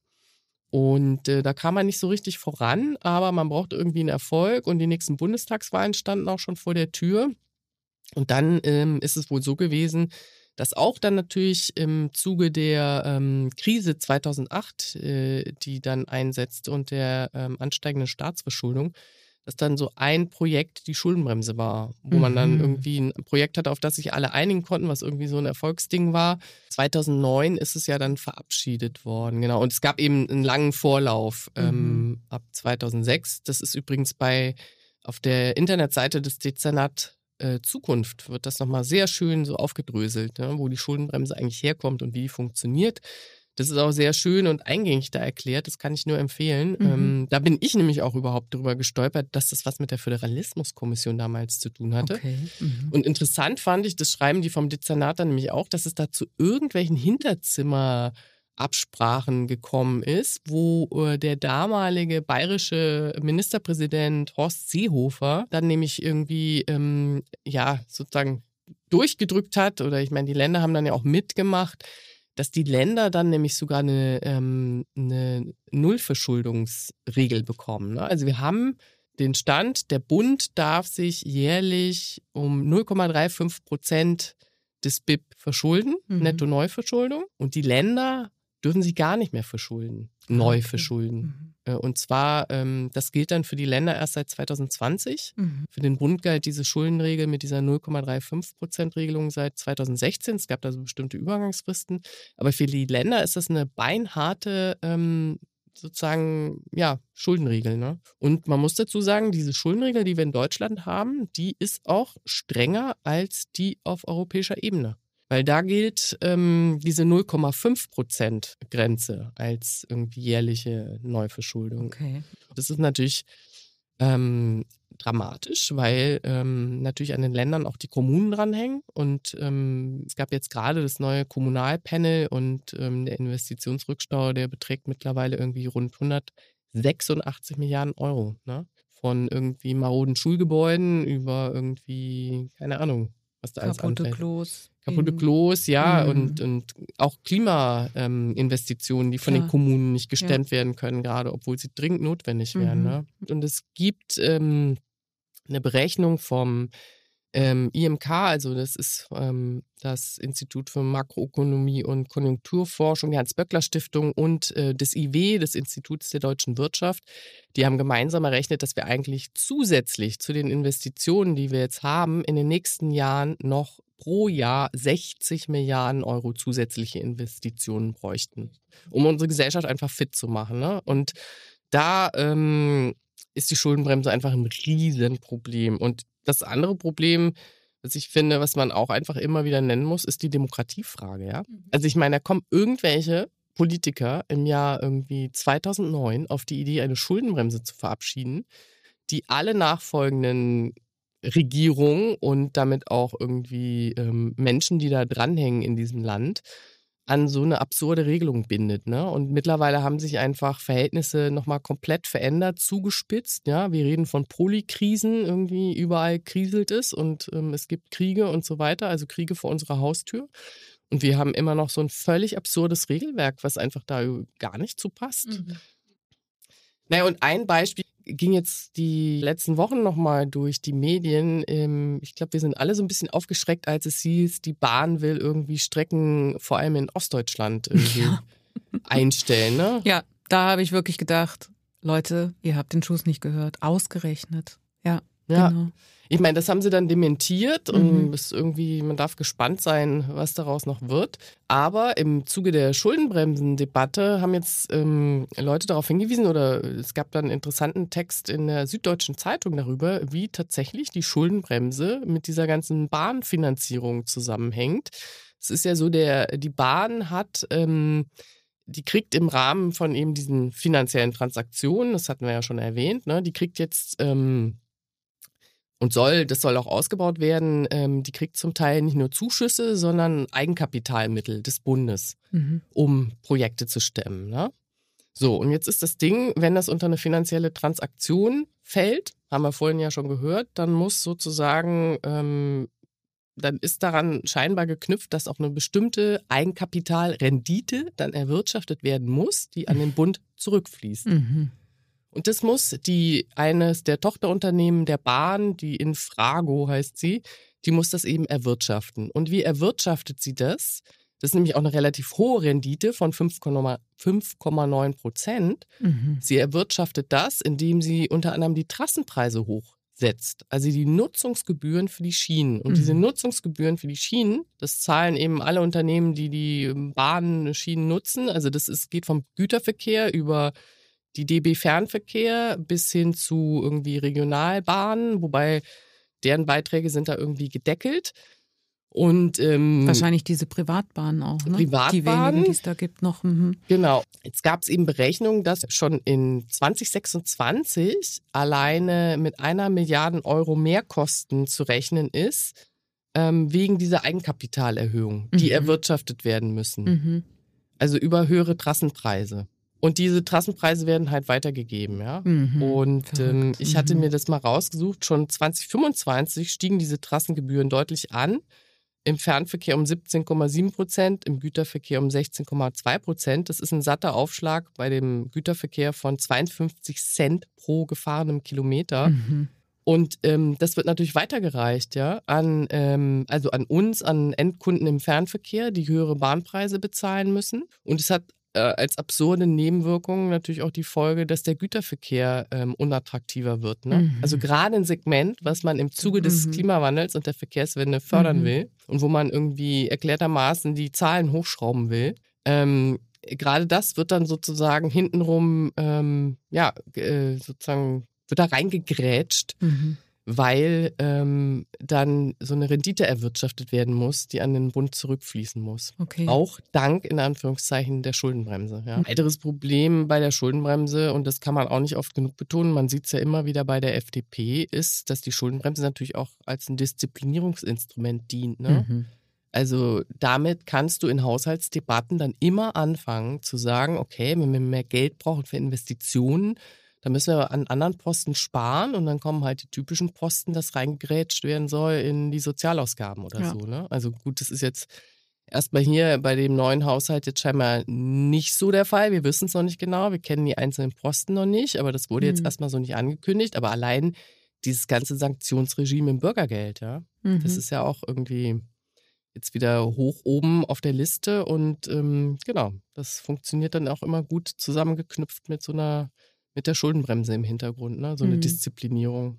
Und äh, da kam man nicht so richtig voran, aber man brauchte irgendwie einen Erfolg und die nächsten Bundestagswahlen standen auch schon vor der Tür. Und dann ähm, ist es wohl so gewesen, dass auch dann natürlich im Zuge der ähm, Krise zweitausendacht, äh, die dann einsetzte und der ähm, ansteigenden Staatsverschuldung, dass dann so ein Projekt die Schuldenbremse war, wo mhm. man dann irgendwie ein Projekt hatte, auf das sich alle einigen konnten, was irgendwie so ein Erfolgsding war. zweitausendneun ist es ja dann verabschiedet worden, genau. Und es gab eben einen langen Vorlauf mhm. ähm, ab zweitausendsechs. Das ist übrigens bei auf der Internetseite des Dezernat Äh, Zukunft wird das nochmal sehr schön so aufgedröselt, ne, wo die Schuldenbremse eigentlich herkommt und wie die funktioniert. Das ist auch sehr schön und eingängig da erklärt, das kann ich nur empfehlen. Mhm. Ähm, da bin ich nämlich auch überhaupt drüber gestolpert, dass das was mit der Föderalismuskommission damals zu tun hatte. Okay. Mhm. Und interessant fand ich, das schreiben die vom Dezernat dann nämlich auch, dass es da zu irgendwelchen Hinterzimmer Absprachen gekommen ist, wo äh, der damalige bayerische Ministerpräsident Horst Seehofer dann nämlich irgendwie, ähm, ja, sozusagen durchgedrückt hat, oder ich meine, die Länder haben dann ja auch mitgemacht, dass die Länder dann nämlich sogar eine, ähm, eine Nullverschuldungsregel bekommen. Ne? Also wir haben den Stand, der Bund darf sich jährlich um null Komma fünfunddreißig Prozent des B I P verschulden, mhm. Netto-Neuverschuldung, und die Länder dürfen sie gar nicht mehr verschulden, neu okay. verschulden. Mhm. Und zwar, ähm, das gilt dann für die Länder erst seit zweitausendzwanzig. Mhm. Für den Bund galt diese Schuldenregel mit dieser null Komma fünfunddreißig Prozent Regelung seit zweitausendsechzehn. Es gab da so bestimmte Übergangsfristen. Aber für die Länder ist das eine beinharte ähm, sozusagen, ja, Schuldenregel. Ne? Und man muss dazu sagen, diese Schuldenregel, die wir in Deutschland haben, die ist auch strenger als die auf europäischer Ebene. Weil da gilt ähm, diese null Komma fünf Prozent Grenze als irgendwie jährliche Neuverschuldung. Okay. Das ist natürlich ähm, dramatisch, weil ähm, natürlich an den Ländern auch die Kommunen dranhängen. Und ähm, es gab jetzt gerade das neue Kommunalpanel und ähm, der Investitionsrückstau, der beträgt mittlerweile irgendwie rund hundertsechsundachtzig Milliarden Euro. Ne? Von irgendwie maroden Schulgebäuden über irgendwie, keine Ahnung, was da alles kaputte anfällt. Klos. Kaputte Klos, ja, mhm. und, und auch Klimainvestitionen, ähm, die von Klar. den Kommunen nicht gestemmt ja. werden können, gerade obwohl sie dringend notwendig wären. Mhm. Ne? Und es gibt ähm, eine Berechnung vom Ähm, I M K, also das ist ähm, das Institut für Makroökonomie und Konjunkturforschung, die Hans-Böckler-Stiftung und äh, das I W, das Institut der deutschen Wirtschaft, die haben gemeinsam errechnet, dass wir eigentlich zusätzlich zu den Investitionen, die wir jetzt haben, in den nächsten Jahren noch pro Jahr sechzig Milliarden Euro zusätzliche Investitionen bräuchten, um unsere Gesellschaft einfach fit zu machen. Ne? Und da ähm, ist die Schuldenbremse einfach ein Riesenproblem. Und das andere Problem, was ich finde, was man auch einfach immer wieder nennen muss, ist die Demokratiefrage. Ja? Also ich meine, da kommen irgendwelche Politiker im Jahr irgendwie zweitausendneun auf die Idee, eine Schuldenbremse zu verabschieden, die alle nachfolgenden Regierungen und damit auch irgendwie ähm, Menschen, die da dranhängen in diesem Land, an so eine absurde Regelung bindet. Ne? Und mittlerweile haben sich einfach Verhältnisse nochmal komplett verändert, zugespitzt. Ja? Wir reden von Polykrisen, irgendwie überall kriselt es und ähm, es gibt Kriege und so weiter, also Kriege vor unserer Haustür. Und wir haben immer noch so ein völlig absurdes Regelwerk, was einfach da gar nicht zu passt. Mhm. Naja, und ein Beispiel ging jetzt die letzten Wochen nochmal durch die Medien. Ich glaube, wir sind alle so ein bisschen aufgeschreckt, als es hieß, die Bahn will irgendwie Strecken, vor allem in Ostdeutschland, irgendwie ja. einstellen. Ne? Ja, da habe ich wirklich gedacht, Leute, ihr habt den Schuss nicht gehört. Ausgerechnet. Ja, ja. Genau. Ich meine, das haben sie dann dementiert und mhm. ist irgendwie, man darf gespannt sein, was daraus noch wird. Aber im Zuge der Schuldenbremsen-Debatte haben jetzt ähm, Leute darauf hingewiesen oder es gab dann einen interessanten Text in der Süddeutschen Zeitung darüber, wie tatsächlich die Schuldenbremse mit dieser ganzen Bahnfinanzierung zusammenhängt. Es ist ja so, der, die Bahn hat, ähm, die kriegt im Rahmen von eben diesen finanziellen Transaktionen, das hatten wir ja schon erwähnt, ne, die kriegt jetzt ähm, Und soll, das soll auch ausgebaut werden, ähm, die kriegt zum Teil nicht nur Zuschüsse, sondern Eigenkapitalmittel des Bundes, mhm. um Projekte zu stemmen. Ne? So, und jetzt ist das Ding, wenn das unter eine finanzielle Transaktion fällt, haben wir vorhin ja schon gehört, dann muss sozusagen, ähm, dann ist daran scheinbar geknüpft, dass auch eine bestimmte Eigenkapitalrendite dann erwirtschaftet werden muss, die an den Bund zurückfließt. Mhm. Und das muss die, eines der Tochterunternehmen der Bahn, die Infrago heißt sie, die muss das eben erwirtschaften. Und wie erwirtschaftet sie das? Das ist nämlich auch eine relativ hohe Rendite von fünf Komma neun Prozent. Mhm. Sie erwirtschaftet das, indem sie unter anderem die Trassenpreise hochsetzt. Also die Nutzungsgebühren für die Schienen. Und mhm. diese Nutzungsgebühren für die Schienen, das zahlen eben alle Unternehmen, die die Bahnschienen nutzen. Also das ist, geht vom Güterverkehr über die D B Fernverkehr bis hin zu irgendwie Regionalbahnen, wobei deren Beiträge sind da irgendwie gedeckelt. Und ähm, wahrscheinlich diese Privatbahnen auch, ne? Privatbahnen, die wenigen, die es da gibt noch. Mhm. Genau. Jetzt gab es eben Berechnungen, dass schon in zwanzig sechsundzwanzig alleine mit einer Milliarde Euro Mehrkosten zu rechnen ist, ähm, wegen dieser Eigenkapitalerhöhung, die mhm. erwirtschaftet werden müssen. Mhm. Also über höhere Trassenpreise. Und diese Trassenpreise werden halt weitergegeben, ja. Mhm, und ähm, ich hatte mir das mal rausgesucht, schon zwanzig fünfundzwanzig stiegen diese Trassengebühren deutlich an. Im Fernverkehr um siebzehn Komma sieben Prozent, im Güterverkehr um sechzehn Komma zwei Prozent. Das ist ein satter Aufschlag bei dem Güterverkehr von zweiundfünfzig Cent pro gefahrenem Kilometer. Mhm. Und ähm, das wird natürlich weitergereicht, ja, an, ähm, also an uns, an Endkunden im Fernverkehr, die höhere Bahnpreise bezahlen müssen. Und es hat als absurde Nebenwirkung natürlich auch die Folge, dass der Güterverkehr ähm, unattraktiver wird. Ne? Mhm. Also gerade ein Segment, was man im Zuge des mhm. Klimawandels und der Verkehrswende fördern mhm. will und wo man irgendwie erklärtermaßen die Zahlen hochschrauben will. Ähm, gerade das wird dann sozusagen hintenrum, ähm, ja, äh, sozusagen wird da reingegrätscht. Mhm. weil ähm, dann so eine Rendite erwirtschaftet werden muss, die an den Bund zurückfließen muss. Okay. Auch dank, in Anführungszeichen, der Schuldenbremse. Ja. Ein weiteres Problem bei der Schuldenbremse, und das kann man auch nicht oft genug betonen, man sieht es ja immer wieder bei der F D P, ist, dass die Schuldenbremse natürlich auch als ein Disziplinierungsinstrument dient. Ne? Mhm. Also damit kannst du in Haushaltsdebatten dann immer anfangen zu sagen, okay, wenn wir mehr Geld brauchen für Investitionen, da müssen wir an anderen Posten sparen und dann kommen halt die typischen Posten, dass reingegrätscht werden soll in die Sozialausgaben oder ja. so. Ne? Also gut, das ist jetzt erstmal hier bei dem neuen Haushalt jetzt scheinbar nicht so der Fall. Wir wissen es noch nicht genau, wir kennen die einzelnen Posten noch nicht, aber das wurde mhm. jetzt erstmal so nicht angekündigt. Aber allein dieses ganze Sanktionsregime im Bürgergeld, ja. Mhm. Das ist ja auch irgendwie jetzt wieder hoch oben auf der Liste und ähm, genau, das funktioniert dann auch immer gut zusammengeknüpft mit so einer, mit der Schuldenbremse im Hintergrund, ne? So eine mhm. Disziplinierung.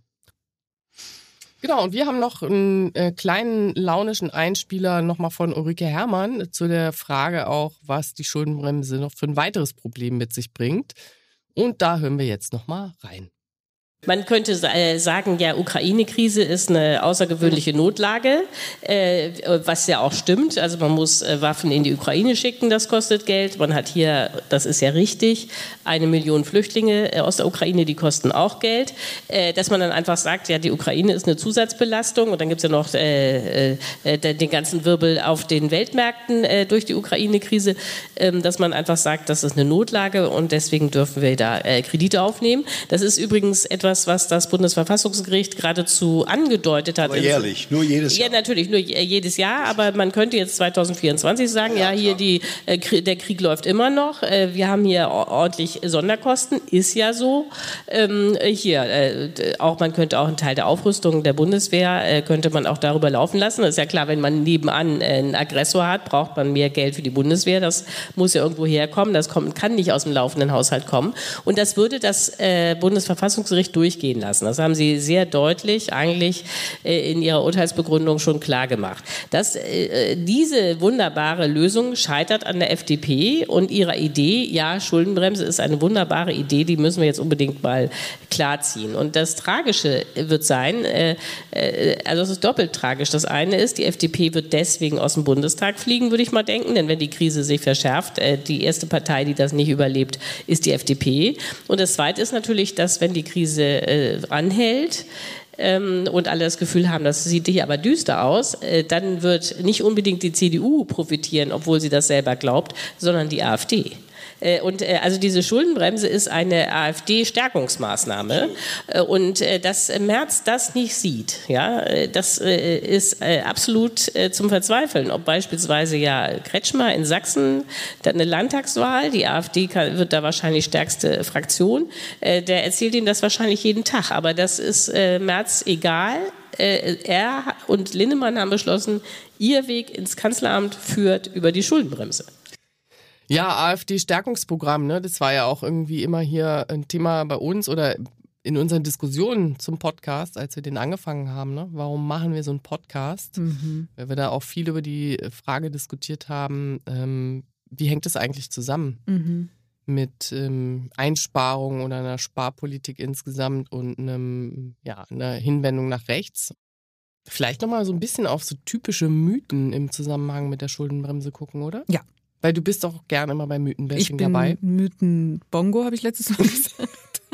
Genau, und wir haben noch einen äh, kleinen launischen Einspieler nochmal von Ulrike Herrmann zu der Frage auch, was die Schuldenbremse noch für ein weiteres Problem mit sich bringt. Und da hören wir jetzt nochmal rein. Man könnte sagen, ja, Ukraine-Krise ist eine außergewöhnliche Notlage, äh, was ja auch stimmt. Also man muss äh, Waffen in die Ukraine schicken, das kostet Geld. Man hat hier, das ist ja richtig, eine Million Flüchtlinge aus der Ukraine, die kosten auch Geld. Äh, dass man dann einfach sagt, ja, die Ukraine ist eine Zusatzbelastung und dann gibt es ja noch äh, äh, den ganzen Wirbel auf den Weltmärkten äh, durch die Ukraine-Krise, äh, dass man einfach sagt, das ist eine Notlage und deswegen dürfen wir da äh, Kredite aufnehmen. Das ist übrigens etwas, was das Bundesverfassungsgericht geradezu angedeutet hat. Aber jährlich, nur jedes Jahr. Ja, natürlich, nur jedes Jahr, aber man könnte jetzt zwanzig vierundzwanzig sagen, ja, ja hier die, äh, der Krieg läuft immer noch, äh, wir haben hier ordentlich Sonderkosten, ist ja so. Ähm, hier, äh, auch man könnte auch einen Teil der Aufrüstung der Bundeswehr, äh, könnte man auch darüber laufen lassen. Das ist ja klar, wenn man nebenan äh, einen Aggressor hat, braucht man mehr Geld für die Bundeswehr, das muss ja irgendwo herkommen, das kommt, kann nicht aus dem laufenden Haushalt kommen. Und das würde das äh, Bundesverfassungsgericht durchgehen lassen. Das haben Sie sehr deutlich eigentlich äh, in Ihrer Urteilsbegründung schon klar gemacht. Dass äh, diese wunderbare Lösung scheitert an der F D P und ihrer Idee, ja, Schuldenbremse ist eine wunderbare Idee, die müssen wir jetzt unbedingt mal klarziehen. Und das Tragische wird sein, äh, äh, also es ist doppelt tragisch. Das eine ist, die F D P wird deswegen aus dem Bundestag fliegen, würde ich mal denken, denn wenn die Krise sich verschärft, äh, die erste Partei, die das nicht überlebt, ist die F D P. Und das zweite ist natürlich, dass wenn die Krise äh, anhält ähm, und alle das Gefühl haben, das sieht hier aber düster aus, äh, dann wird nicht unbedingt die C D U profitieren, obwohl sie das selber glaubt, sondern die AfD. Und also diese Schuldenbremse ist eine AfD-Stärkungsmaßnahme und dass Merz das nicht sieht, ja, das ist absolut zum Verzweifeln. Ob beispielsweise ja Kretschmer in Sachsen, da eine Landtagswahl, die AfD kann, wird da wahrscheinlich stärkste Fraktion, der erzählt ihm das wahrscheinlich jeden Tag, aber das ist Merz egal. Er und Linnemann haben beschlossen, ihr Weg ins Kanzleramt führt über die Schuldenbremse. Ja, AfD-Stärkungsprogramm, ne, das war ja auch irgendwie immer hier ein Thema bei uns oder in unseren Diskussionen zum Podcast, als wir den angefangen haben. Ne? Warum machen wir so einen Podcast? Mhm. Weil wir da auch viel über die Frage diskutiert haben, ähm, wie hängt das eigentlich zusammen mhm. mit ähm, Einsparungen oder einer Sparpolitik insgesamt und einem, ja, einer Hinwendung nach rechts? Vielleicht nochmal so ein bisschen auf so typische Mythen im Zusammenhang mit der Schuldenbremse gucken, oder? Ja. Weil du bist doch gerne immer bei Mythenbashing ich bin dabei. Mythen-Bongo, habe ich letztes Mal gesagt.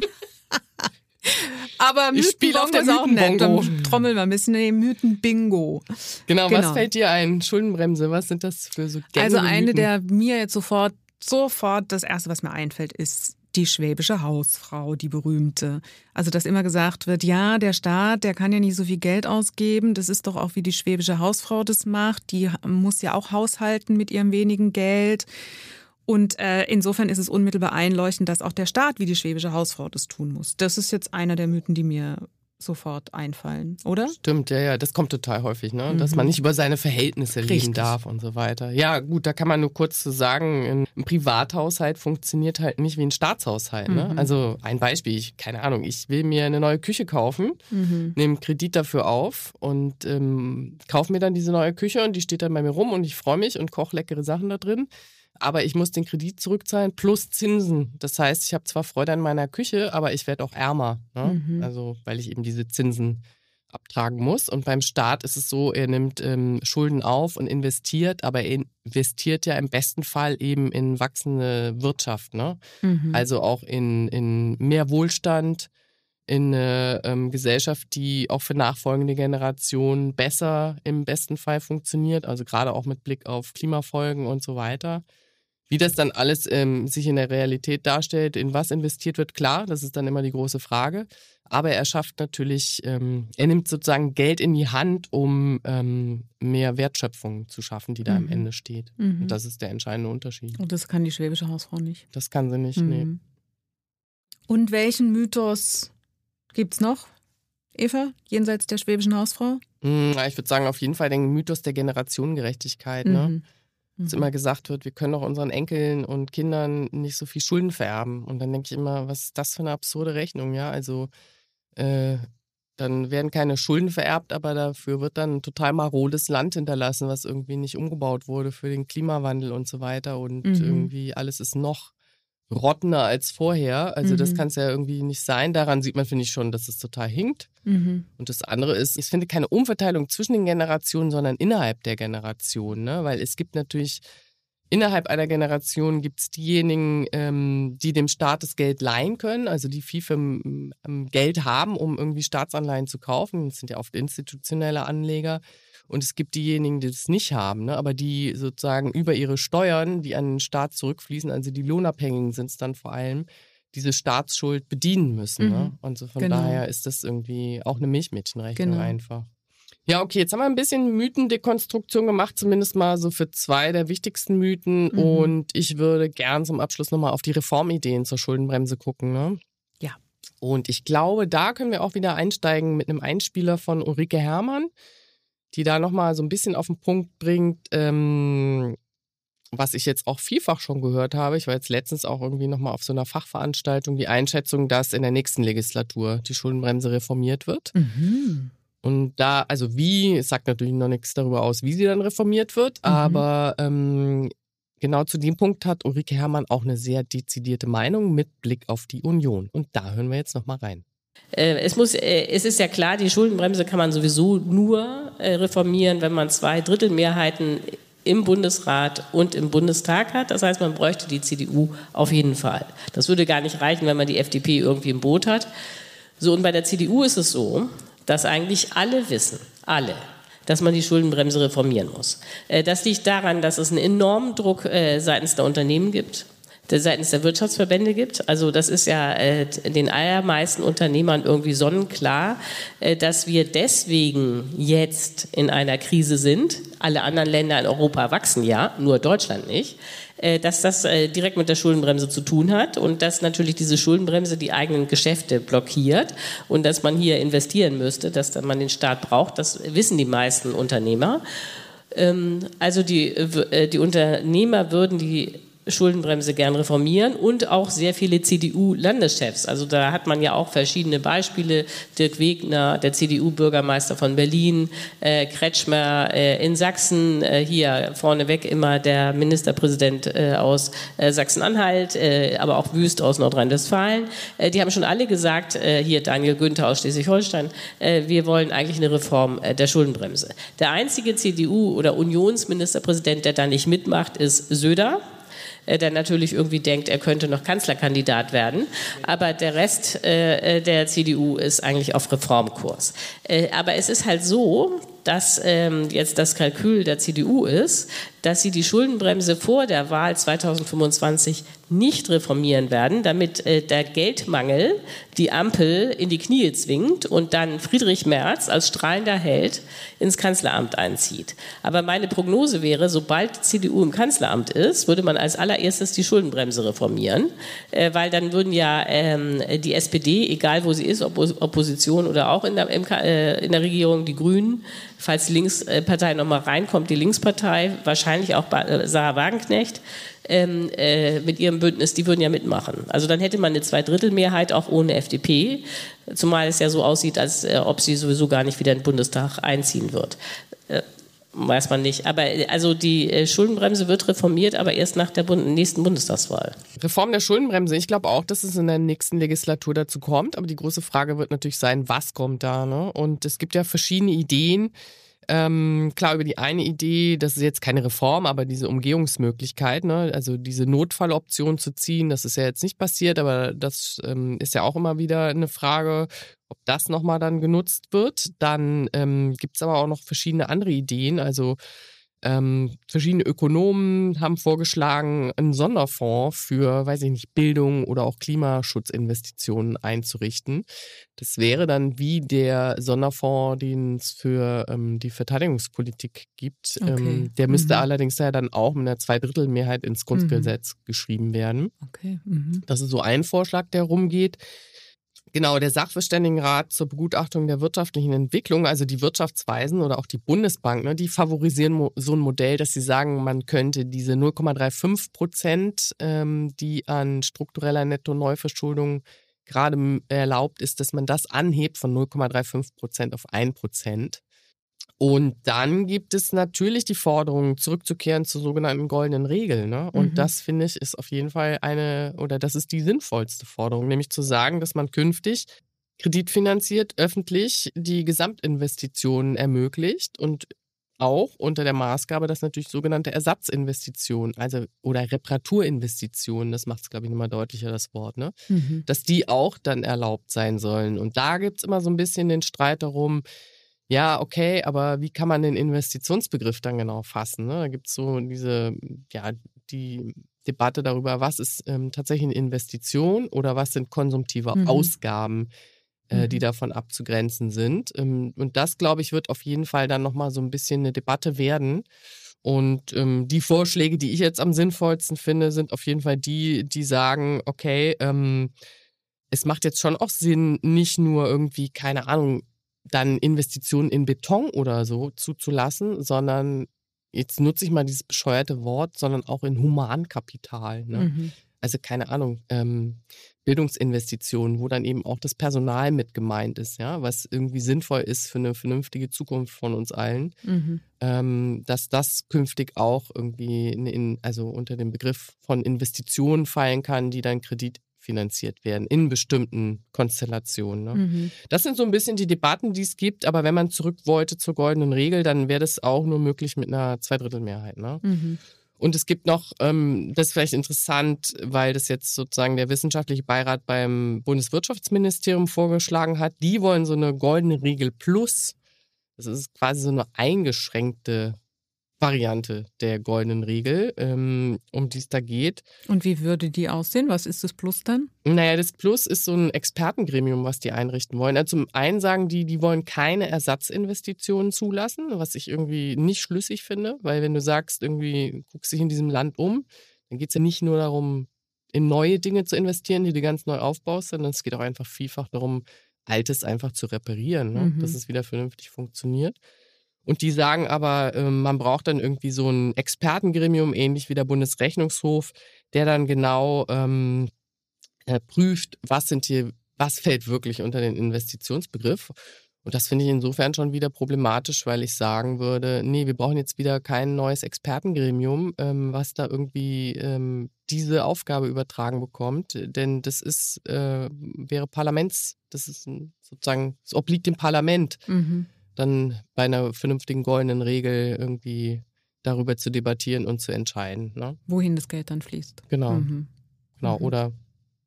Aber ich spiele auf der ist auch nett. Dann trommeln wir ein bisschen. Nee, Mythen-Bingo. Genau, genau, was fällt dir ein? Schuldenbremse, was sind das für so gängige Also eine, Mythen? der mir jetzt sofort, sofort das Erste, was mir einfällt, ist die schwäbische Hausfrau, die berühmte. Also dass immer gesagt wird, ja, der Staat, der kann ja nicht so viel Geld ausgeben. Das ist doch auch, wie die schwäbische Hausfrau das macht. Die muss ja auch haushalten mit ihrem wenigen Geld. Und äh, insofern ist es unmittelbar einleuchtend, dass auch der Staat wie die schwäbische Hausfrau das tun muss. Das ist jetzt einer der Mythen, die mir sofort einfallen, oder? Stimmt, ja, ja, das kommt total häufig, ne? Mhm. Dass man nicht über seine Verhältnisse Richtig. leben darf und so weiter. Ja, gut, da kann man nur kurz zu sagen, ein Privathaushalt funktioniert halt nicht wie ein Staatshaushalt, ne? Mhm. Also ein Beispiel, ich, keine Ahnung, ich will mir eine neue Küche kaufen, mhm. nehme Kredit dafür auf und ähm, kaufe mir dann diese neue Küche und die steht dann bei mir rum und ich freue mich und koche leckere Sachen da drin. Aber ich muss den Kredit zurückzahlen plus Zinsen. Das heißt, ich habe zwar Freude an meiner Küche, aber ich werde auch ärmer. Ne? Mhm. Also, weil ich eben diese Zinsen abtragen muss. Und beim Staat ist es so, er nimmt ähm, Schulden auf und investiert, aber er investiert ja im besten Fall eben in wachsende Wirtschaft. Ne? Mhm. Also auch in, in mehr Wohlstand, in eine ähm, Gesellschaft, die auch für nachfolgende Generationen besser im besten Fall funktioniert. Also gerade auch mit Blick auf Klimafolgen und so weiter. Wie das dann alles ähm, sich in der Realität darstellt, in was investiert wird, klar, das ist dann immer die große Frage. Aber er schafft natürlich, ähm, er nimmt sozusagen Geld in die Hand, um ähm, mehr Wertschöpfung zu schaffen, die da mhm. am Ende steht. Mhm. Und das ist der entscheidende Unterschied. Und das kann die schwäbische Hausfrau nicht. Das kann sie nicht, mhm. nee. Und welchen Mythos gibt's noch? Eva, jenseits der schwäbischen Hausfrau? Ich würde sagen, auf jeden Fall den Mythos der Generationengerechtigkeit. Ne? Mhm. Dass immer gesagt wird, wir können doch unseren Enkeln und Kindern nicht so viel Schulden vererben. Und dann denke ich immer, was ist das für eine absurde Rechnung? Ja, also äh, dann werden keine Schulden vererbt, aber dafür wird dann ein total marodes Land hinterlassen, was irgendwie nicht umgebaut wurde für den Klimawandel und so weiter. Und Mhm. irgendwie alles ist noch rottener als vorher. Also Mhm. das kann es ja irgendwie nicht sein. Daran sieht man, finde ich schon, dass es total hinkt. Mhm. Und das andere ist, ich finde keine Umverteilung zwischen den Generationen, sondern innerhalb der Generation. Ne? Weil es gibt natürlich, innerhalb einer Generation gibt es diejenigen, ähm, die dem Staat das Geld leihen können, also die viel für, ähm, Geld haben, um irgendwie Staatsanleihen zu kaufen. Das sind ja oft institutionelle Anleger. Und es gibt diejenigen, die das nicht haben, ne? Aber die sozusagen über ihre Steuern, die an den Staat zurückfließen, also die Lohnabhängigen sind es dann vor allem, diese Staatsschuld bedienen müssen. Mhm. Ne? Und so von Genau. daher ist das irgendwie auch eine Milchmädchenrechnung Genau. einfach. Ja, okay, jetzt haben wir ein bisschen Mythendekonstruktion gemacht, zumindest mal so für zwei der wichtigsten Mythen. Mhm. Und ich würde gern zum Abschluss nochmal auf die Reformideen zur Schuldenbremse gucken. Ne? Ja. Und ich glaube, da können wir auch wieder einsteigen mit einem Einspieler von Ulrike Herrmann, die da nochmal so ein bisschen auf den Punkt bringt, ähm, was ich jetzt auch vielfach schon gehört habe. Ich war jetzt letztens auch irgendwie nochmal auf so einer Fachveranstaltung, die Einschätzung, dass in der nächsten Legislatur die Schuldenbremse reformiert wird. Mhm. Und da, also wie, es sagt natürlich noch nichts darüber aus, wie sie dann reformiert wird, Mhm. aber ähm, genau zu dem Punkt hat Ulrike Herrmann auch eine sehr dezidierte Meinung mit Blick auf die Union. Und da hören wir jetzt nochmal rein. Es muss, es ist ja klar, die Schuldenbremse kann man sowieso nur reformieren, wenn man zwei Drittel Mehrheiten im Bundesrat und im Bundestag hat. Das heißt, man bräuchte die C D U auf jeden Fall. Das würde gar nicht reichen, wenn man die F D P irgendwie im Boot hat. So, und bei der C D U ist es so, dass eigentlich alle wissen, alle, dass man die Schuldenbremse reformieren muss. Das liegt daran, dass es einen enormen Druck seitens der Unternehmen gibt, der seitens der Wirtschaftsverbände gibt. Also das ist ja äh, den allermeisten Unternehmern irgendwie sonnenklar, äh, dass wir deswegen jetzt in einer Krise sind. Alle anderen Länder in Europa wachsen ja, nur Deutschland nicht. Äh, dass das äh, direkt mit der Schuldenbremse zu tun hat und dass natürlich diese Schuldenbremse die eigenen Geschäfte blockiert und dass man hier investieren müsste, dass man den Staat braucht. Das wissen die meisten Unternehmer. Ähm, also die, äh, die Unternehmer würden die Schuldenbremse gern reformieren und auch sehr viele C D U-Landeschefs. Also da hat man ja auch verschiedene Beispiele. Dirk Wegner, der C D U-Bürgermeister von Berlin, äh, Kretschmer äh, in Sachsen, äh, hier vorneweg immer der Ministerpräsident äh, aus äh, Sachsen-Anhalt, äh, aber auch Wüst aus Nordrhein-Westfalen. Äh, die haben schon alle gesagt, äh, hier Daniel Günther aus Schleswig-Holstein, äh, wir wollen eigentlich eine Reform äh, der Schuldenbremse. Der einzige C D U- oder Unionsministerpräsident, der da nicht mitmacht, ist Söder, der natürlich irgendwie denkt, er könnte noch Kanzlerkandidat werden. Aber der Rest äh, der C D U ist eigentlich auf Reformkurs. Äh, aber es ist halt so, dass ähm, jetzt das Kalkül der C D U ist, dass sie die Schuldenbremse vor der Wahl zweitausendfünfundzwanzig nicht reformieren werden, damit äh, der Geldmangel die Ampel in die Knie zwingt und dann Friedrich Merz als strahlender Held ins Kanzleramt einzieht. Aber meine Prognose wäre, sobald die C D U im Kanzleramt ist, würde man als allererstes die Schuldenbremse reformieren, äh, weil dann würden ja ähm, die S P D, egal wo sie ist, ob Opposition oder auch in der, im, äh, in der Regierung, die Grünen, falls die Linkspartei nochmal reinkommt, die Linkspartei, wahrscheinlich auch Sarah Wagenknecht, ähm, äh, mit ihrem Bündnis, die würden ja mitmachen. Also dann hätte man eine Zweidrittelmehrheit auch ohne F D P, zumal es ja so aussieht, als äh, ob sie sowieso gar nicht wieder in den Bundestag einziehen wird. Äh, weiß man nicht. Aber also die äh, Schuldenbremse wird reformiert, aber erst nach der Bund- nächsten Bundestagswahl. Reform der Schuldenbremse, ich glaube auch, dass es in der nächsten Legislatur dazu kommt, aber die große Frage wird natürlich sein, was kommt da, ne? Und es gibt ja verschiedene Ideen. Ähm, klar, über die eine Idee, das ist jetzt keine Reform, aber diese Umgehungsmöglichkeit, ne? Also diese Notfalloption zu ziehen, das ist ja jetzt nicht passiert, aber das ähm, ist ja auch immer wieder eine Frage, ob das nochmal dann genutzt wird. Dann ähm, gibt es aber auch noch verschiedene andere Ideen, also Ähm, verschiedene Ökonomen haben vorgeschlagen, einen Sonderfonds für, weiß ich nicht, Bildung oder auch Klimaschutzinvestitionen einzurichten. Das wäre dann wie der Sonderfonds, den es für ähm, die Verteidigungspolitik gibt. Okay. Ähm, der müsste Mhm. allerdings ja dann auch mit einer Zweidrittelmehrheit ins Grundgesetz mhm. geschrieben werden. Okay. Mhm. Das ist so ein Vorschlag, der rumgeht. Genau, der Sachverständigenrat zur Begutachtung der wirtschaftlichen Entwicklung, also die Wirtschaftsweisen oder auch die Bundesbank, ne, die favorisieren mo- so ein Modell, dass sie sagen, man könnte diese null Komma fünfunddreißig Prozent, ähm, die an struktureller Netto-Neuverschuldung gerade erlaubt ist, dass man das anhebt von null Komma fünfunddreißig Prozent auf ein Prozent. Und dann gibt es natürlich die Forderung, zurückzukehren zur sogenannten goldenen Regel. Ne? Und Mhm. das, finde ich, ist auf jeden Fall eine, oder das ist die sinnvollste Forderung, nämlich zu sagen, dass man künftig kreditfinanziert öffentlich die Gesamtinvestitionen ermöglicht und auch unter der Maßgabe, dass natürlich sogenannte Ersatzinvestitionen, also oder Reparaturinvestitionen, das macht es, glaube ich, nochmal deutlicher, das Wort, ne? Mhm. Dass die auch dann erlaubt sein sollen. Und da gibt es immer so ein bisschen den Streit darum, ja, okay, aber wie kann man den Investitionsbegriff dann genau fassen? Ne? Da gibt es so diese, ja, die Debatte darüber, was ist ähm, tatsächlich eine Investition oder was sind konsumtive Mhm. Ausgaben, äh, Mhm. die davon abzugrenzen sind. Ähm, und das, glaube ich, wird auf jeden Fall dann nochmal so ein bisschen eine Debatte werden. Und ähm, die Vorschläge, die ich jetzt am sinnvollsten finde, sind auf jeden Fall die, die sagen, okay, ähm, es macht jetzt schon auch Sinn, nicht nur irgendwie, keine Ahnung, dann Investitionen in Beton oder so zuzulassen, sondern jetzt nutze ich mal dieses bescheuerte Wort, sondern auch in Humankapital. Ne? Mhm. Also keine Ahnung, ähm, Bildungsinvestitionen, wo dann eben auch das Personal mit gemeint ist, ja, was irgendwie sinnvoll ist für eine vernünftige Zukunft von uns allen, Mhm. ähm, dass das künftig auch irgendwie in, in, also unter dem Begriff von Investitionen fallen kann, die dann kreditfinanziert werden in bestimmten Konstellationen. Ne? Mhm. Das sind so ein bisschen die Debatten, die es gibt, aber wenn man zurück wollte zur goldenen Regel, dann wäre das auch nur möglich mit einer Zweidrittelmehrheit. Ne? Mhm. Und es gibt noch, ähm, das ist vielleicht interessant, weil das jetzt sozusagen der wissenschaftliche Beirat beim Bundeswirtschaftsministerium vorgeschlagen hat, die wollen so eine goldene Regel plus, das ist quasi so eine eingeschränkte Variante der goldenen Regel, ähm, um die es da geht. Und wie würde die aussehen? Was ist das Plus dann? Naja, das Plus ist so ein Expertengremium, was die einrichten wollen. Also zum einen sagen die, die wollen keine Ersatzinvestitionen zulassen, was ich irgendwie nicht schlüssig finde, weil wenn du sagst, irgendwie guckst dich in diesem Land um, dann geht es ja nicht nur darum, in neue Dinge zu investieren, die du ganz neu aufbaust, sondern es geht auch einfach vielfach darum, Altes einfach zu reparieren, ne? Mhm. Dass es wieder vernünftig funktioniert. Und die sagen aber, ähm, man braucht dann irgendwie so ein Expertengremium, ähnlich wie der Bundesrechnungshof, der dann genau ähm, äh, prüft, was sind hier, was fällt wirklich unter den Investitionsbegriff. Und das finde ich insofern schon wieder problematisch, weil ich sagen würde, nee, wir brauchen jetzt wieder kein neues Expertengremium, ähm, was da irgendwie ähm, diese Aufgabe übertragen bekommt. Denn das ist, äh, wäre Parlaments, das ist ein, sozusagen, es obliegt dem Parlament, Mhm. dann bei einer vernünftigen goldenen Regel irgendwie darüber zu debattieren und zu entscheiden. Ne? Wohin das Geld dann fließt. Genau, Mhm. genau. Mhm. Oder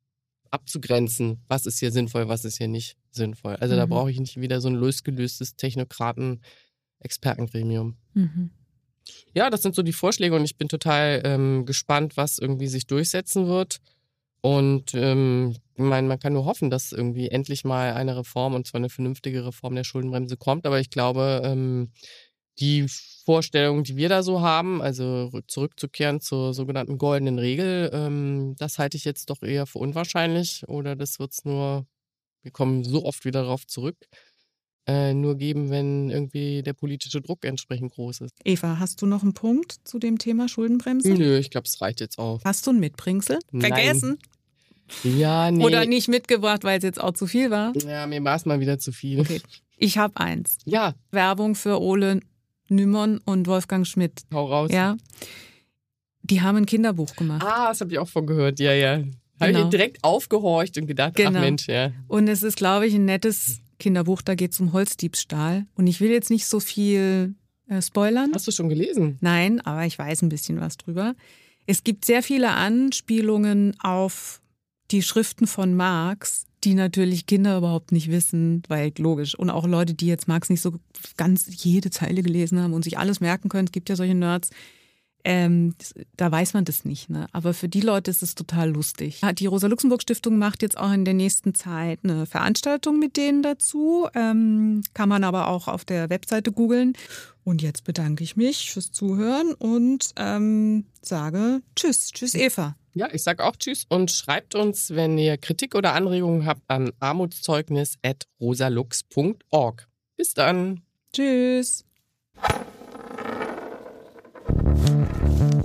abzugrenzen, was ist hier sinnvoll, was ist hier nicht sinnvoll. Also da Mhm. brauche ich nicht wieder so ein losgelöstes Technokraten-Expertengremium. Mhm. Ja, das sind so die Vorschläge und ich bin total ähm, gespannt, was irgendwie sich durchsetzen wird. Und ähm, ich meine, man kann nur hoffen, dass irgendwie endlich mal eine Reform, und zwar eine vernünftige Reform der Schuldenbremse kommt. Aber ich glaube, ähm, die Vorstellung, die wir da so haben, also zurückzukehren zur sogenannten goldenen Regel, ähm, das halte ich jetzt doch eher für unwahrscheinlich. Oder das wird es nur, wir kommen so oft wieder darauf zurück, äh, nur geben, wenn irgendwie der politische Druck entsprechend groß ist. Eva, hast du noch einen Punkt zu dem Thema Schuldenbremse? Nö, ich glaube, es reicht jetzt auch. Hast du ein Mitbringsel? Nein. Vergessen? Ja, nee. Oder nicht mitgebracht, weil es jetzt auch zu viel war? Ja, mir war es mal wieder zu viel. Okay. Ich habe eins. Ja, Werbung für Ole Nymon und Wolfgang Schmidt. hau raus. Ja. Die haben ein Kinderbuch gemacht. Ah, das habe ich auch von gehört. Ja, ja. Habe Genau. ich direkt aufgehorcht und gedacht, Genau. ach Mensch, ja. Und es ist, glaube ich, ein nettes Kinderbuch. Da geht es um Holzdiebstahl. Und ich will jetzt nicht so viel äh, spoilern. Hast du schon gelesen? Nein, aber ich weiß ein bisschen was drüber. Es gibt sehr viele Anspielungen auf die Schriften von Marx, die natürlich Kinder überhaupt nicht wissen, weil logisch. Und auch Leute, die jetzt Marx nicht so ganz jede Zeile gelesen haben und sich alles merken können. Es gibt ja solche Nerds. Ähm, da weiß man das nicht. Ne? Aber für die Leute ist es total lustig. Die Rosa-Luxemburg-Stiftung macht jetzt auch in der nächsten Zeit eine Veranstaltung mit denen dazu. Ähm, kann man aber auch auf der Webseite googeln. Und jetzt bedanke ich mich fürs Zuhören und ähm, sage Tschüss. Tschüss, Eva. Ja, ich sage auch Tschüss und schreibt uns, wenn ihr Kritik oder Anregungen habt, an armutszeugnis at rosalux punkt org. Bis dann. Tschüss.